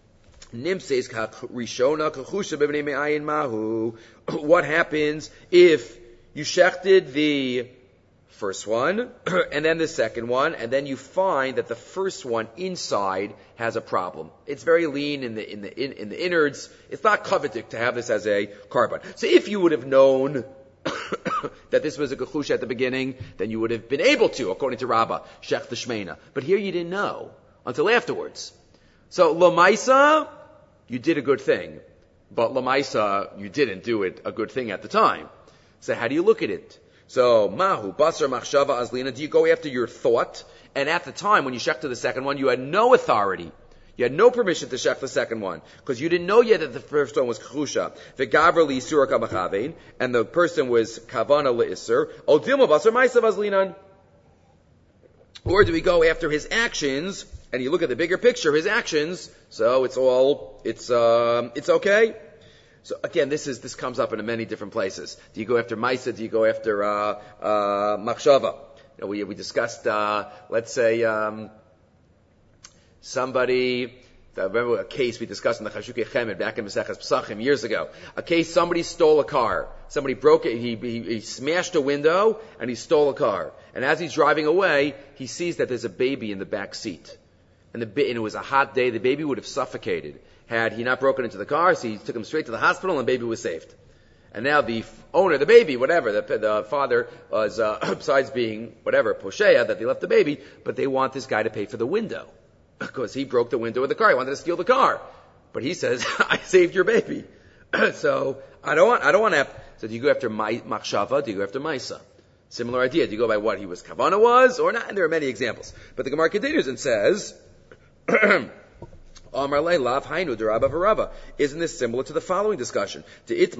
Nimses Rishona Kachusha B'Bnei Me'ayin Mahu. What happens if you shechted the first one, and then the second one, and then you find that the first one inside has a problem. It's very lean in the in the in, in the innards. It's not coveted to have this as a carbon. So if you would have known that this was a kachusha at the beginning, then you would have been able to, according to Rabbah, shech the shmeina. But here you didn't know until afterwards. So lamaisa, you did a good thing, but lamaisa, you didn't do it a good thing at the time. So how do you look at it? So, mahu, basar, machshava, azlina, do you go after your thought? And at the time, when you shechted the second one, you had no authority. You had no permission to shech the second one. Because you didn't know yet that the first one was kachusha. V'gavra li isura kamachavein. And the person was kavana le'isur. Odilma, basar, maisav, azlinan. Or do we go after his actions, and you look at the bigger picture, his actions, so it's all, it's, um, it's okay? So again, this is this comes up in many different places. Do you go after Maisa? Do you go after uh, uh, Machshava? You know, we we discussed. Uh, let's say um, somebody. I remember a case we discussed in the Chashukei Chemed back in Maseches Pesachim years ago. A case somebody stole a car. Somebody broke it. He, he he smashed a window and he stole a car. And as he's driving away, he sees that there's a baby in the back seat. And the and it was a hot day. The baby would have suffocated had he not broken into the car, so he took him straight to the hospital, and the baby was saved. And now the owner, the baby, whatever, the, the father was, uh, besides being whatever, poshea, that they left the baby, but they want this guy to pay for the window. Because he broke the window of the car. He wanted to steal the car. But he says, I saved your baby. So, I don't want, I don't want to have, so do you go after machshava, do you go after maisa? Similar idea. Do you go by what he was, kavana was, or not? And there are many examples. But the Gemara continues and says, isn't this similar to the following discussion? If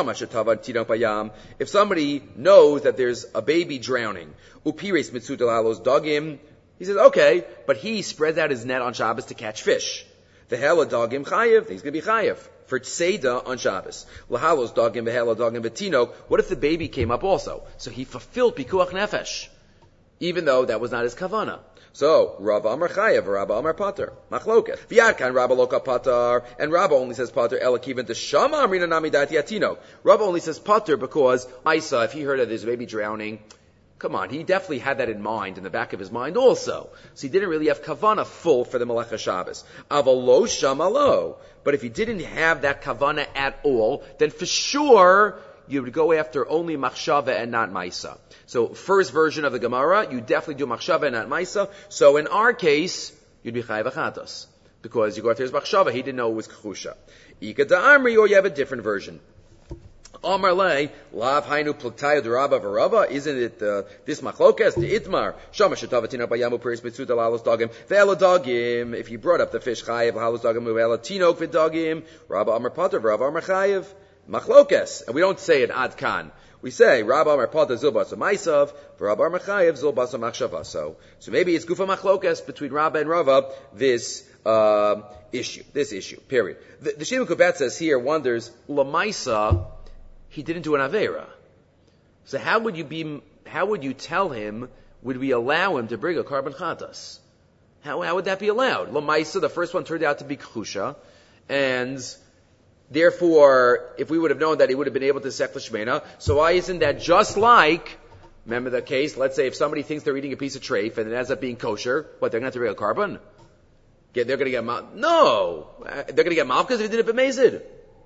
somebody knows that there's a baby drowning, he says, okay, but he spreads out his net on Shabbos to catch fish. The hela dogim chayev, he's going to be chayev for tzeda on Shabbos. Lahalos dogim, behela dogim, betino. What if the baby came up also? So he fulfilled pikuach nefesh, even though that was not his kavana. So, Rav Amar Chayev, Rav Amar Pater, Machloket. V'yadkan Rav Loka Pater, and Rav only says Pater, Elakivan to Shama Amrina Nami Dati Atino. Rav only says Pater because Isa, if he heard that there's a baby drowning, come on, he definitely had that in mind, in the back of his mind also. So he didn't really have kavana full for the Melecha Shabbos. Avalo Shamalo. But if he didn't have that kavana at all, then for sure, you would go after only machshava and not maisa. So first version of the Gemara, you definitely do machshava and not maisa. So in our case, you'd be chayav achatos. Because you go after his machshava, he didn't know it was kachusha. Ika da'amri, or you have a different version. Amar lei, lav hainu pluktayu d'rabba v'rabba, isn't it uh, this machlokes, the itmar, shama shetavatina bayamu peris mitzuta lalos dogim, ve'ela dogim, if you brought up the fish chayav, lalos dogim, ve'ela tinok v'dogim, rabba amar pater, rabba amar chayav, machlokes, and we don't say it ad kan. We say, Rabba Amar Pater Zilbasa Maisav, Rabba Amar Chayev Zilbasa Machshava. So, so maybe it's Gufa Machlokes between Rabba and Rava, this, uh, issue, this issue, period. The, the Shimon Kubat says here, wonders, Lamaisa, he didn't do an Aveira. So how would you be, how would you tell him, would we allow him to bring a carbon chatas? How, how would that be allowed? Lamaisa, the first one turned out to be Kchusha, and Therefore, if we would have known that he would have been able to sek l'shmeina, so why isn't that just like, remember the case, let's say if somebody thinks they're eating a piece of treif and it ends up being kosher, what, they're going to have to bring a carbon? Get, they're going to get mal, no! They're going to get mal because they did it b'mezid.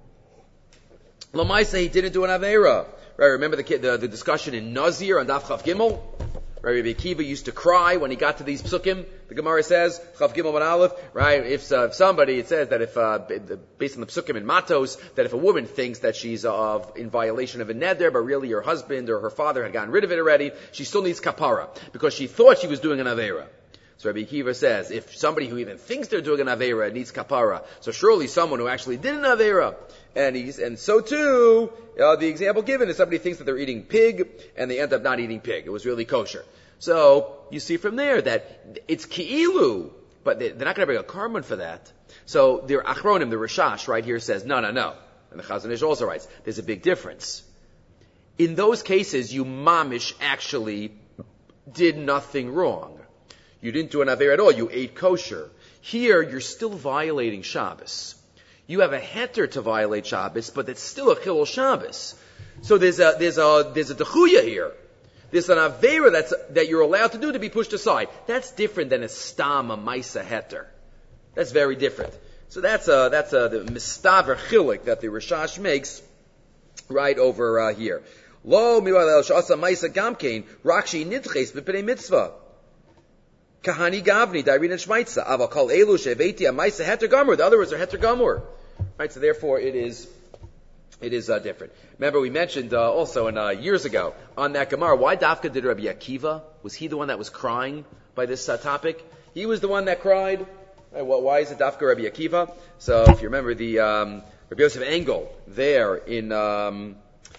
Lamaisa, he didn't do an aveira. Right, remember the, the, the discussion in Nazir on Daf Chav Gimel? Right, Rabbi Akiva used to cry when he got to these psukim. The Gemara says, Chav Gimel and Aleph, right, if, uh, if somebody, it says that if, uh, based on the psukim in Matos, that if a woman thinks that she's uh, in violation of a neder, but really her husband or her father had gotten rid of it already, she still needs kapara, because she thought she was doing an aveira. So Rabbi Akiva says, if somebody who even thinks they're doing an aveira needs kapara, so surely someone who actually did an aveira, and he's, and so too, uh, the example given is somebody thinks that they're eating pig, and they end up not eating pig. It was really kosher. So, you see from there that it's ki'ilu, but they, they're not going to bring a carbon for that. So, their achronim, the Rishash right here says, no, no, no. And the Chazon Ish also writes, there's a big difference. In those cases, you mamish actually did nothing wrong. You didn't do an aver at all. You ate kosher. Here, you're still violating Shabbos. You have a heter to violate Shabbos, but it's still a chilul Shabbos. So there's a there's a there's a dechuya here. There's an avera that's that you're allowed to do to be pushed aside. That's different than a stam, a maisa heter. That's very different. So that's a that's a the mistaver chilik that the Rishash makes right over uh, here. Lo miwalel shasa maisa gamkein rakshi nidches b'pnei mitzvah. Kahani Gavni, Dairin and Shmaitza, Aval Kal Elu Sheveti Amaisa Heter Gamur. The other words are Heter Gamur. Right, so therefore it is it is uh, different. Remember we mentioned uh, also in uh, years ago on that Gemara, why Dafka did Rabbi Akiva? Was he the one that was crying by this uh, topic? He was the one that cried. Right, well, why is it Dafka Rabbi Akiva? So if you remember the um, Rabbi Yosef Engel there in um,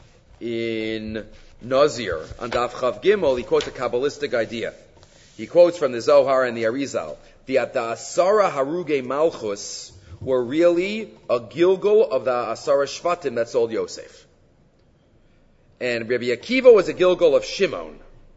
in Nazir on Daf Chav Gimel, he quotes a Kabbalistic idea. He quotes from the Zohar and the Arizal, the Asara Haruge Malchus were really a Gilgal of the Asara Shvatim that sold Yosef. And Rabbi Akiva was a Gilgal of Shimon.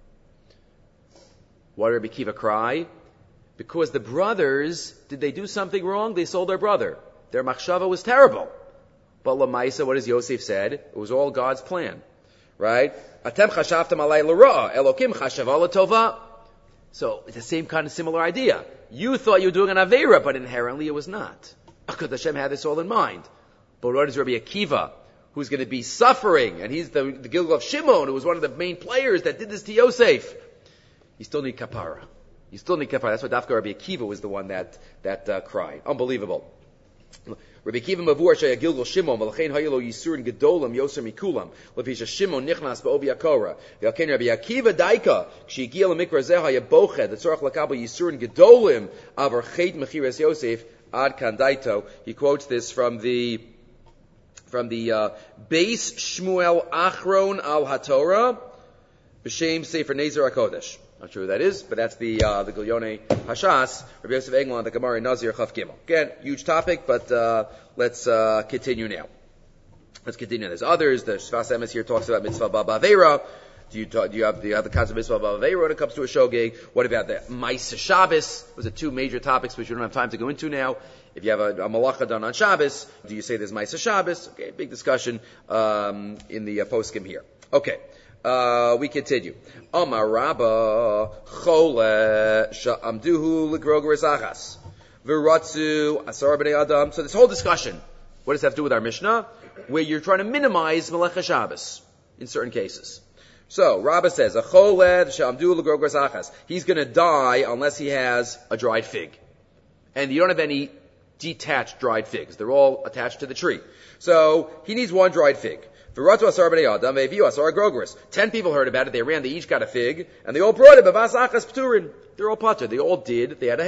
Why did Rabbi Akiva cry? Because the brothers, did they do something wrong? They sold their brother. Their machshava was terrible. But Lamaisa, what does Yosef said? It was all God's plan. Right? Atem chashavtem alay l'ra'a, Elokim chashava l'tova. So, it's the same kind of similar idea. You thought you were doing an Aveira, but inherently it was not. Because Hashem had this all in mind. But what is Rabbi Akiva, who's going to be suffering, and he's the, the Gilgal of Shimon, who was one of the main players that did this to Yosef. You still need kapara. You still need kapara. That's why Dafka Rabbi Akiva was the one that, that uh, cried. Unbelievable. Rabbi Akiva mavur shaya Gilgal Shimon v'lachein hayilo yisurin gedolam yoser mikulam levisha Shimon nichnas ba'obi akora v'alkein Rabbi Akiva daika kshigiel mikra zeh hayaboched tzorach lakabel yisurin gedolim avar chet mechiras Yosef ad kandaito. He quotes this from the from the uh, Beis Shmuel Achron al HaTorah b'shem Sefer Nezer HaKodesh. Not sure who that is, but that's the uh, the Gilyonei Hashas, Rabbi Yosef Engel, the Gemara Nazir Chav Gimel. Again, huge topic, but uh, let's uh, continue now. Let's continue. There's others. The Shvas Emes here talks about mitzvah ba'avera. Do you talk, do you have do you have the concept of mitzvah ba'avera when it comes to a shogeg? What about the Ma'aseh Shabbos? Those are two major topics which we don't have time to go into now. If you have a, a malacha done on Shabbos, do you say there's Ma'aseh Shabbos? Okay, big discussion um, in the uh, poskim here. Okay. Uh, we continue. Amar Rabba Chole Sha'amduhu L'Grogeres Achas V'Ratzu Asar B'nei Adam. So this whole discussion, what does that have to do with our Mishnah? Where you're trying to minimize Melecha Shabbos in certain cases. So Rabba says, A Chole Sha'amduhu L'Grogeres Achas. He's going to die unless he has a dried fig, and you don't have any detached dried figs. They're all attached to the tree. So he needs one dried fig. Ten people heard about it. They ran. They each got a fig, and they all brought it. They're all patur. They all did. They had a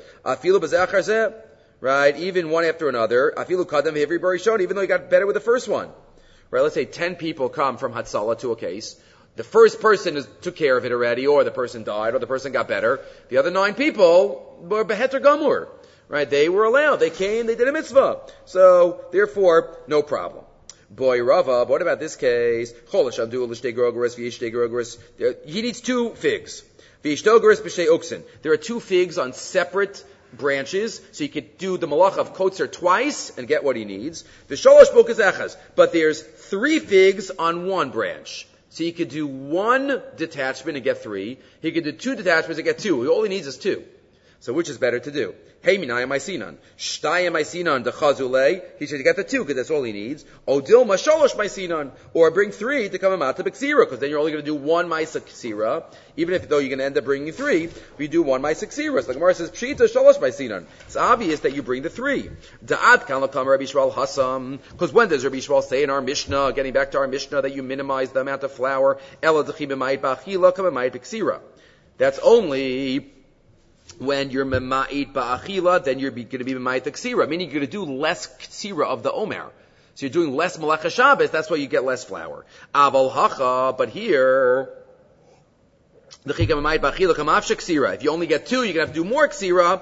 heter. Right? Even one after another. Even though he got better with the first one. Right? Let's say ten people come from Hatzalah to a case. The first person is, took care of it already, or the person died, or the person got better. The other nine people were beheter gamur. Right? They were allowed. They came. They did a mitzvah. So therefore, no problem. Boy Rava, but what about this case? He needs two figs. There are two figs on separate branches, so he could do the malach of kotzer twice and get what he needs. V'sholosh bukas echas, but there's three figs on one branch. So he could do one detachment and get three. He could do two detachments and get two. All he needs is two. So which is better to do? Hey minayam maisinan. Shtayam maisinan dechazulei. He should get the two because that's all he needs. Odil masholosh maisinan. Or bring three to come out to b'ksira, because then you're only going to do one maisa ksira. Even if though you're going to end up bringing three, we do one maisa ksira. So the Gemara says pshita sholosh maisinan. It's obvious that you bring the three. Da'at kan lakam Rabbi Yishmael hasam. Because when does Rabbi Yishmael say in our Mishnah, getting back to our Mishnah, that you minimize the amount of flour? Ela dechi b'mayit ba'achila k'b'mayit b'ksira. That's only when you're mema'it ba'achila, then you're going to be mema'it ksira, meaning you're going to do less ksira of the omer. So you're doing less malacha Shabbos, that's why you get less flour. Aval hacha, but here, if you only get two, you're going to have to do more ksira.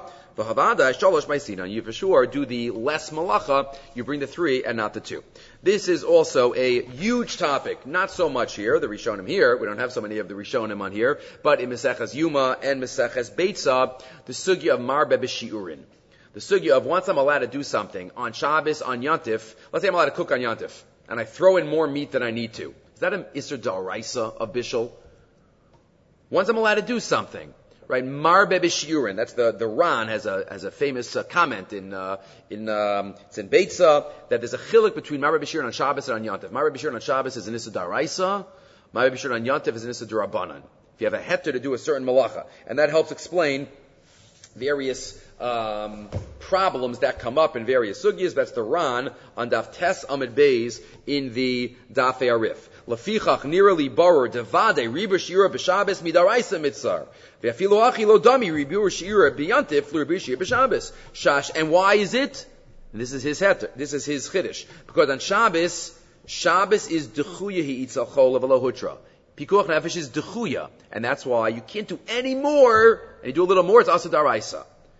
You for sure do the less malacha, you bring the three and not the two. This is also a huge topic, not so much here, the Rishonim here, we don't have so many of the Rishonim on here, but in Meseches Yuma and Meseches Beitza, the sugya of marbe b'shiurin. The sugya of once I'm allowed to do something on Shabbos, on Yantif, let's say I'm allowed to cook on Yantif, and I throw in more meat than I need to. Is that an Isser D'Oraisa of Bishul? Once I'm allowed to do something, right? Marbe b'shiurin. That's the the Ran has a has a famous uh, comment in uh, in um, it's in Beitza that there's a chiluk between marbe b'shiurin on Shabbos and on Yantif. Marbe b'shiurin on Shabbos is an issa d'araisa. Marbe b'shiurin on Yantif is an issa d'rabanan. If you have a heter to do a certain malacha, and that helps explain various um, problems that come up in various sugyas. That's the Ran on Daf Tes Amid Beis in the Daf Arif. Lafichach nirali barer devade ribu shira b'Shabbos midaraisa mitzar ve'afilu achi lo dami ribu shira b'yantif l'ribu shira b'Shabbos shash. And why is it? And this is his heter. This is his chiddush. Because on Shabbos, Shabbos is dechuya he eats chol v'lo hutra. Pikuach nefesh is dechuya, and that's why you can't do any more. And you do a little more, it's asa daraisa.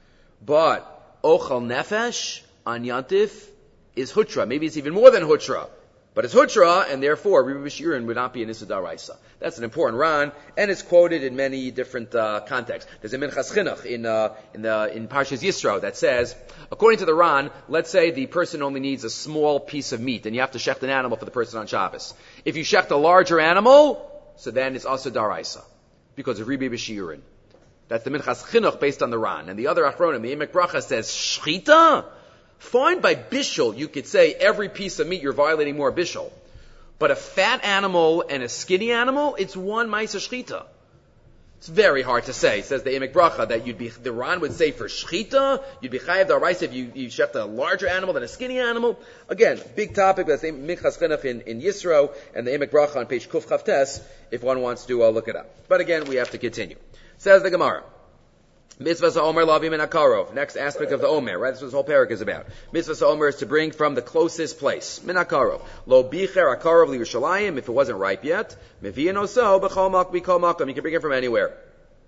But ochal nefesh on yantif is hutra. Maybe it's even more than hutra. But it's hutra, and therefore ribu b'shiurin would not be an issa d'oraisa. That's an important Ran, and it's quoted in many different uh, contexts. There's a Minchas Chinuch in uh, in the in Parshas Yisro that says, according to the Ran, let's say the person only needs a small piece of meat, and you have to shecht an animal for the person on Shabbos. If you shecht a larger animal, so then it's assa d'oraisa because of ribu b'shiurin. That's the Minchas Chinuch based on the Ran, and the other Achronim, the Emek Bracha says shchita. Fine, by bishul, you could say every piece of meat you're violating more bishul. But a fat animal and a skinny animal, it's one ma'isa shchita. It's very hard to say. It says the Emek Bracha that you'd be, the Ran would say for shchita, you'd be chayav d'oraisa if you, you shecht a larger animal than a skinny animal. Again, big topic, that's the Minchas Chinuch in, in Yisro, and the Emek Bracha on page Kuf Chavtes, if one wants to uh, look it up. But again, we have to continue. Says the Gemara. Mitzvah Omer Lavim and Akarov. Next aspect of the Omer, right? That's what this whole parak is about. Mitzvah Omer is to bring from the closest place. Min Akarov. Lo bicher Akarov li Yerushalayim. If it wasn't ripe yet, Mevi'en oso b'chol mak b'kol makom. You can bring it from anywhere.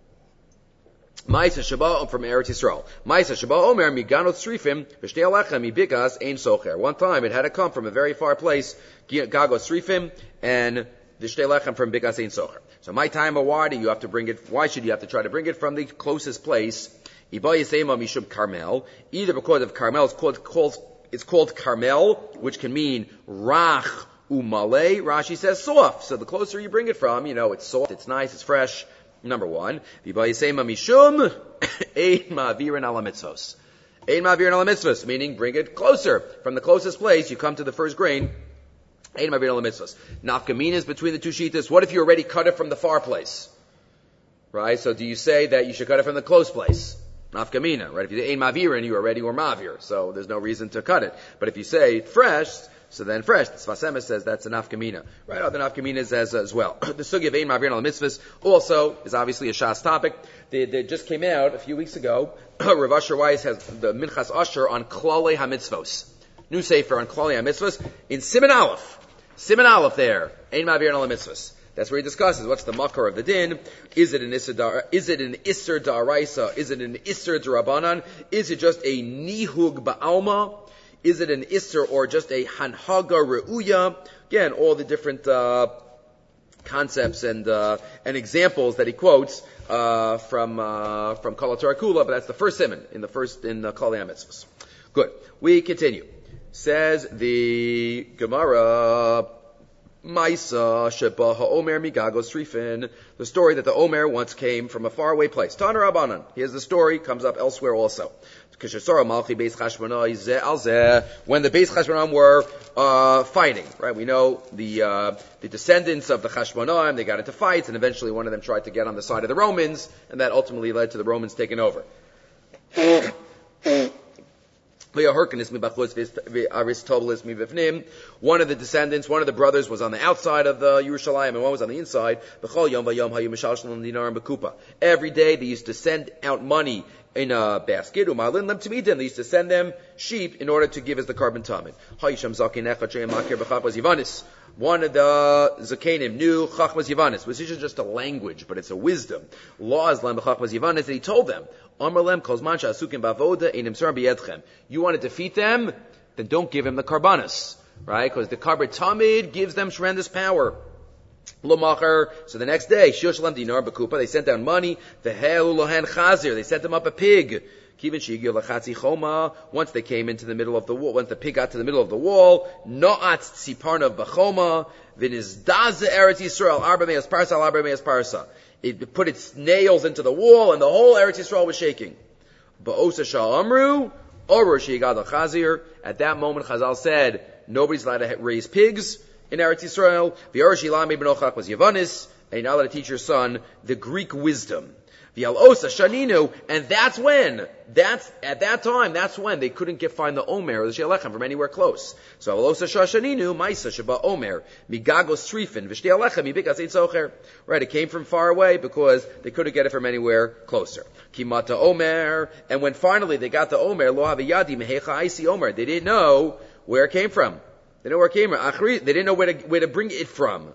Ma'isa Shaba from Eretz Yisrael. Ma'isa Shaba Omer miganot srifim v'shtei alechem mibikas ein socher. One time it had to come from a very far place, gagot srifim and the shtei lechem from bikas ein socher. So my time, why do you have to bring it? Why should you have to try to bring it from the closest place? Either because of Carmel, it's called, called it's called Carmel, which can mean rach umale. Rashi says soft. So the closer you bring it from, you know, it's soft, it's nice, it's fresh. Number one, mishum ein ma'avirin ala mitzvos. Ein ma'avirin ala mitzvos, meaning bring it closer from the closest place. You come to the first grain. Ein ma'avir ala mitzvos. Nafkaminas between the two shitas. What if you already cut it from the far place? Right? So do you say that you should cut it from the close place? Nafkamina, right? If you say ein ma'avirin, you already were ma'avir. So there's no reason to cut it. But if you say fresh, so then fresh. Sfas Emes says that's a nafkamina. Right? Other nafkaminas as, as well. The sugi of ein ma'avir ala mitzvos also is obviously a Shas topic. They, they just came out a few weeks ago. Rav Asher Weiss has the Minchas Asher on Klalei HaMitzvos. New Sefer on Klalei HaMitzvos in Siman Aleph. Siman Aleph there, Ein Ma'avir Ala Mitzvos. That's where he discusses what's the makar of the din. Is it an Isser? Is it an Isser D'Araisa? Is it an Isser D'Rabanan? Is it just a Nihug Ba'alma? Is it an Isser or just a Hanhaga Re'uya? Again, all the different uh, concepts and uh, and examples that he quotes uh, from uh, from Kol HaTorah Kula, but that's the first siman in the first in the Kol HaMitzvos. Good. We continue. Says the Gemara, Maisa Sheba HaOmer Migagos Rifin, the story that the Omer once came from a faraway place. Tana Rabbanan. Here's the story, comes up elsewhere also. When the Beis Chashmonaim were uh, fighting, right? We know the uh, the descendants of the Chashmonaim, they got into fights, and eventually one of them tried to get on the side of the Romans, and that ultimately led to the Romans taking over. One of the descendants, one of the brothers was on the outside of the Yerushalayim and one was on the inside. Every day they used to send out money in a basket. They used to send them sheep in order to give as the carbon tamid. One of the Zakenim knew Chachmas Yivanis, which isn't just a language, but it's a wisdom. Law is Lam Chachmas Yivanis, and he told them, Amarlem Kozman Shasukim Bavoda Einim Sar Biyedchem. You want to defeat them? Then don't give him the karbanas, right? Because the karban tamid gives them tremendous power. Lomacher. So the next day, Shilshalam Dinar Bakupa, they sent down money. The Helu Lohen Chazir, they sent them up a pig. Once they came into the middle of the wall, once the pig got to the middle of the wall, No'at Tziparna B'choma, V'nizdaze Eretz Yisrael, Arba Me'as Parsa, Arba Me'as Parsa. It put its nails into the wall, and the whole Eretz Yisrael was shaking. Ba'osa Sha'amru, Orur She'igad Chazir. At that moment, Chazal said, nobody's allowed to raise pigs in Eretz Yisrael. V'yor Shilami B'nochach was Yavanis, and you're not allowed to teach your son the Greek wisdom. V'yalosa Shaninu, and that's when, that's, at that time, that's when they couldn't get, find the Omer or the She'alechem from anywhere close. So, V'yalosa Shaninu, Maisa Sheba Omer, Migagos Srifin, V'shte'alechem, Mibikas Eitz Ocher. Right, it came from far away because they couldn't get it from anywhere closer. Kimata Omer, and when finally they got the Omer, Lo Haviyadi, Mehecha Aisi Omer, they didn't know where it came from. They didn't know where it came from. They didn't know where to, where to bring it from.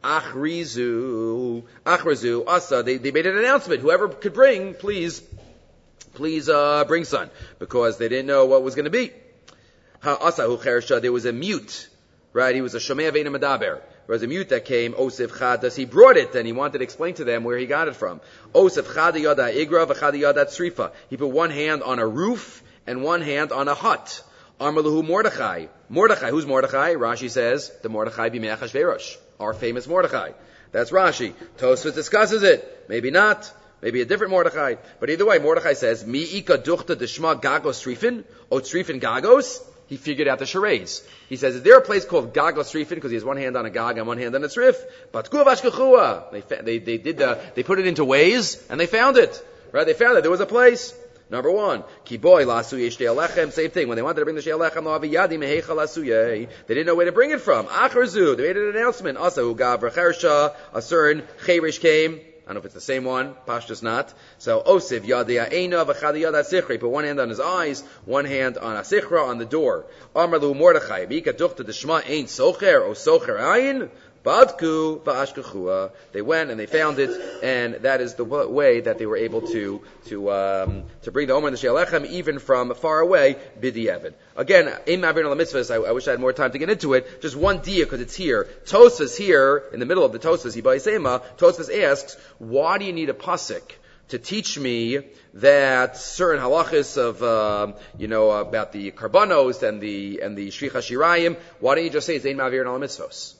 Achrizu, Achrizu, Asa, they, they made an announcement. Whoever could bring, please, please, uh, bring son. Because they didn't know what was going to be. Ha'asahu chersha, there was a mute, right? He was a shomei aveina medaber. There was a mute that came, Osef chadas, he brought it, and he wanted to explain to them where he got it from. Osef chada yada igra, v'chada yada tzrifa. He put one hand on a roof, and one hand on a hut. Armaluhu Mordechai. Mordechai, who's Mordechai? Rashi says, the Mordechai b'mei Achashverosh. Our famous Mordechai. That's Rashi. Tosfos discusses it. Maybe not. Maybe a different Mordechai. But either way, Mordechai says, Mi ika duchta deshma gagos trifin, o trifin gagos. He figured out the charades. He says, is there a place called Gagos Trifin? Because he has one hand on a Gag and one hand on a Trif. But Kuvashkachua. They, they, they did the, they put it into ways, and they found it. Right? They found it. There was a place. Number one, Kiboy lasu yesh alechem. Same thing. When they wanted to bring the she'alechem, lo aviyadi mehecha lasuyeh. They didn't know where to bring it from. Acharzu. They made an announcement. Asa ugav rechersha. A certain cherish came. I don't know if it's the same one. Pashtus not. So osiv yadiyah eina v'chadi yad asichra. Put one hand on his eyes, one hand on asichra on the door. Amarlu Mordechai. Mika duchta deshma ein socher o socher ayin. Badku va'ashkachua. They went and they found it, and that is the w- way that they were able to to um, to bring the Omer and the She'alechem even from far away. B'di'evid. Again, in Ma'avir al Mitzvahs, I, I wish I had more time to get into it. Just one dia because it's here. Tosfos here in the middle of the Tosfos. Ibaisema. Tosfos asks, why do you need a pasuk to teach me that certain halachas of, uh, you know, about the karbanos and the and the shricha shirayim? Why don't you just say it's ein Ma'avir al Mitzvahs?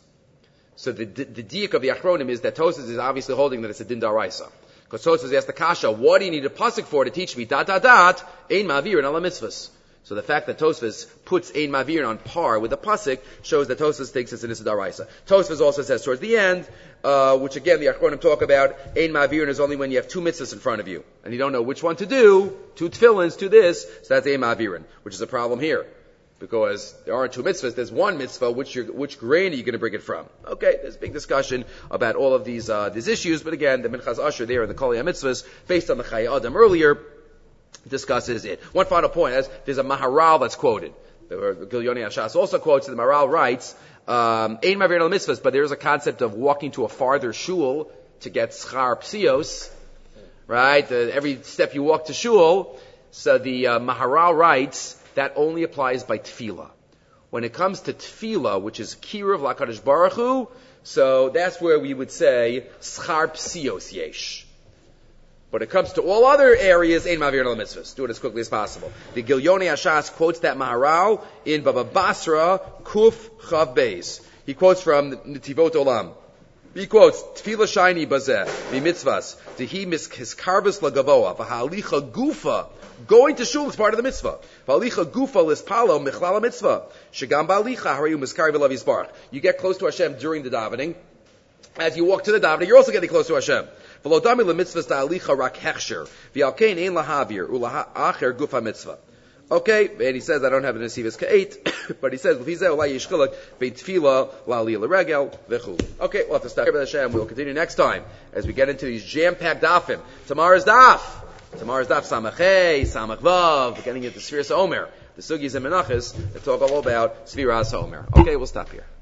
So the the diak of the Achronim is that Tosfos is obviously holding that it's a din daraisa. Because Tosfos asked the kasha, what do you need a pasuk for to teach me? Dot dot dot. Ein ma'avir ala mitzvahs. So the fact that Tosfos puts ein ma'avir on par with the pasuk shows that Tosfos thinks it's an issa daraisa. Tosfos also says towards the end, uh, which again the Achronim talk about, ein ma'avir is only when you have two mitzvahs in front of you and you don't know which one to do. Two tefillins, to this. So that's ein ma'avirin, which is a problem here. Because there aren't two mitzvahs, there's one mitzvah, which you're, which grain are you going to bring it from? Okay, there's a big discussion about all of these, uh, these issues, but again, the Minchas Asher there in the Kol HaMitzvahs, based on the Chayei Adam earlier, discusses it. One final point, as there's a Maharal that's quoted. The Gilyoni Ashas also quotes, the Maharal writes, um, Ein Ma'avir al Mitzvahs, but there's a concept of walking to a farther shul to get schar psios, right? Uh, every step you walk to shul. So the uh, Maharal writes, that only applies by tefillah. When it comes to tefillah, which is kiruv lakadosh baruch hu, So that's where we would say schar psios yesh. But it comes to all other areas, ein mavir la mitzvahs. Do it as quickly as possible. The Gilyoni Hashas quotes that Maharal in Baba Basra Kuf Chav Beis. He quotes from Netivot Olam. He quotes Tefillah Shiny Bazeh Mi Mitzvahs Tehi Miskarvus Lagavoa V'Halicha Gufa. Going to shul is part of the mitzvah. V'Halicha Gufa Lispalo Michlala Mitzvah. Shegam Ba'Alicha Harayu Miskarv Elav Yisbarach. You get close to Hashem during the davening. As you walk to the davening, you're also getting close to Hashem. V'Lodami LeMitzvahs Ta'Alicha Rak Hechsher V'Alkein Ein Lahavir Ula'acher Gufa Mitzvah. Okay, and he says, I don't have an Nesivas Ka'et, but he says, okay, we'll have to stop here by Hashem. We'll continue next time as we get into these jam-packed dafim. Tomorrow's daf. Tomorrow's daf Samach Hey, Samach Vav. We're getting into Sfiras Omer. The Sugis and Menachos that talk all about Sfiras Omer. Okay, we'll stop here.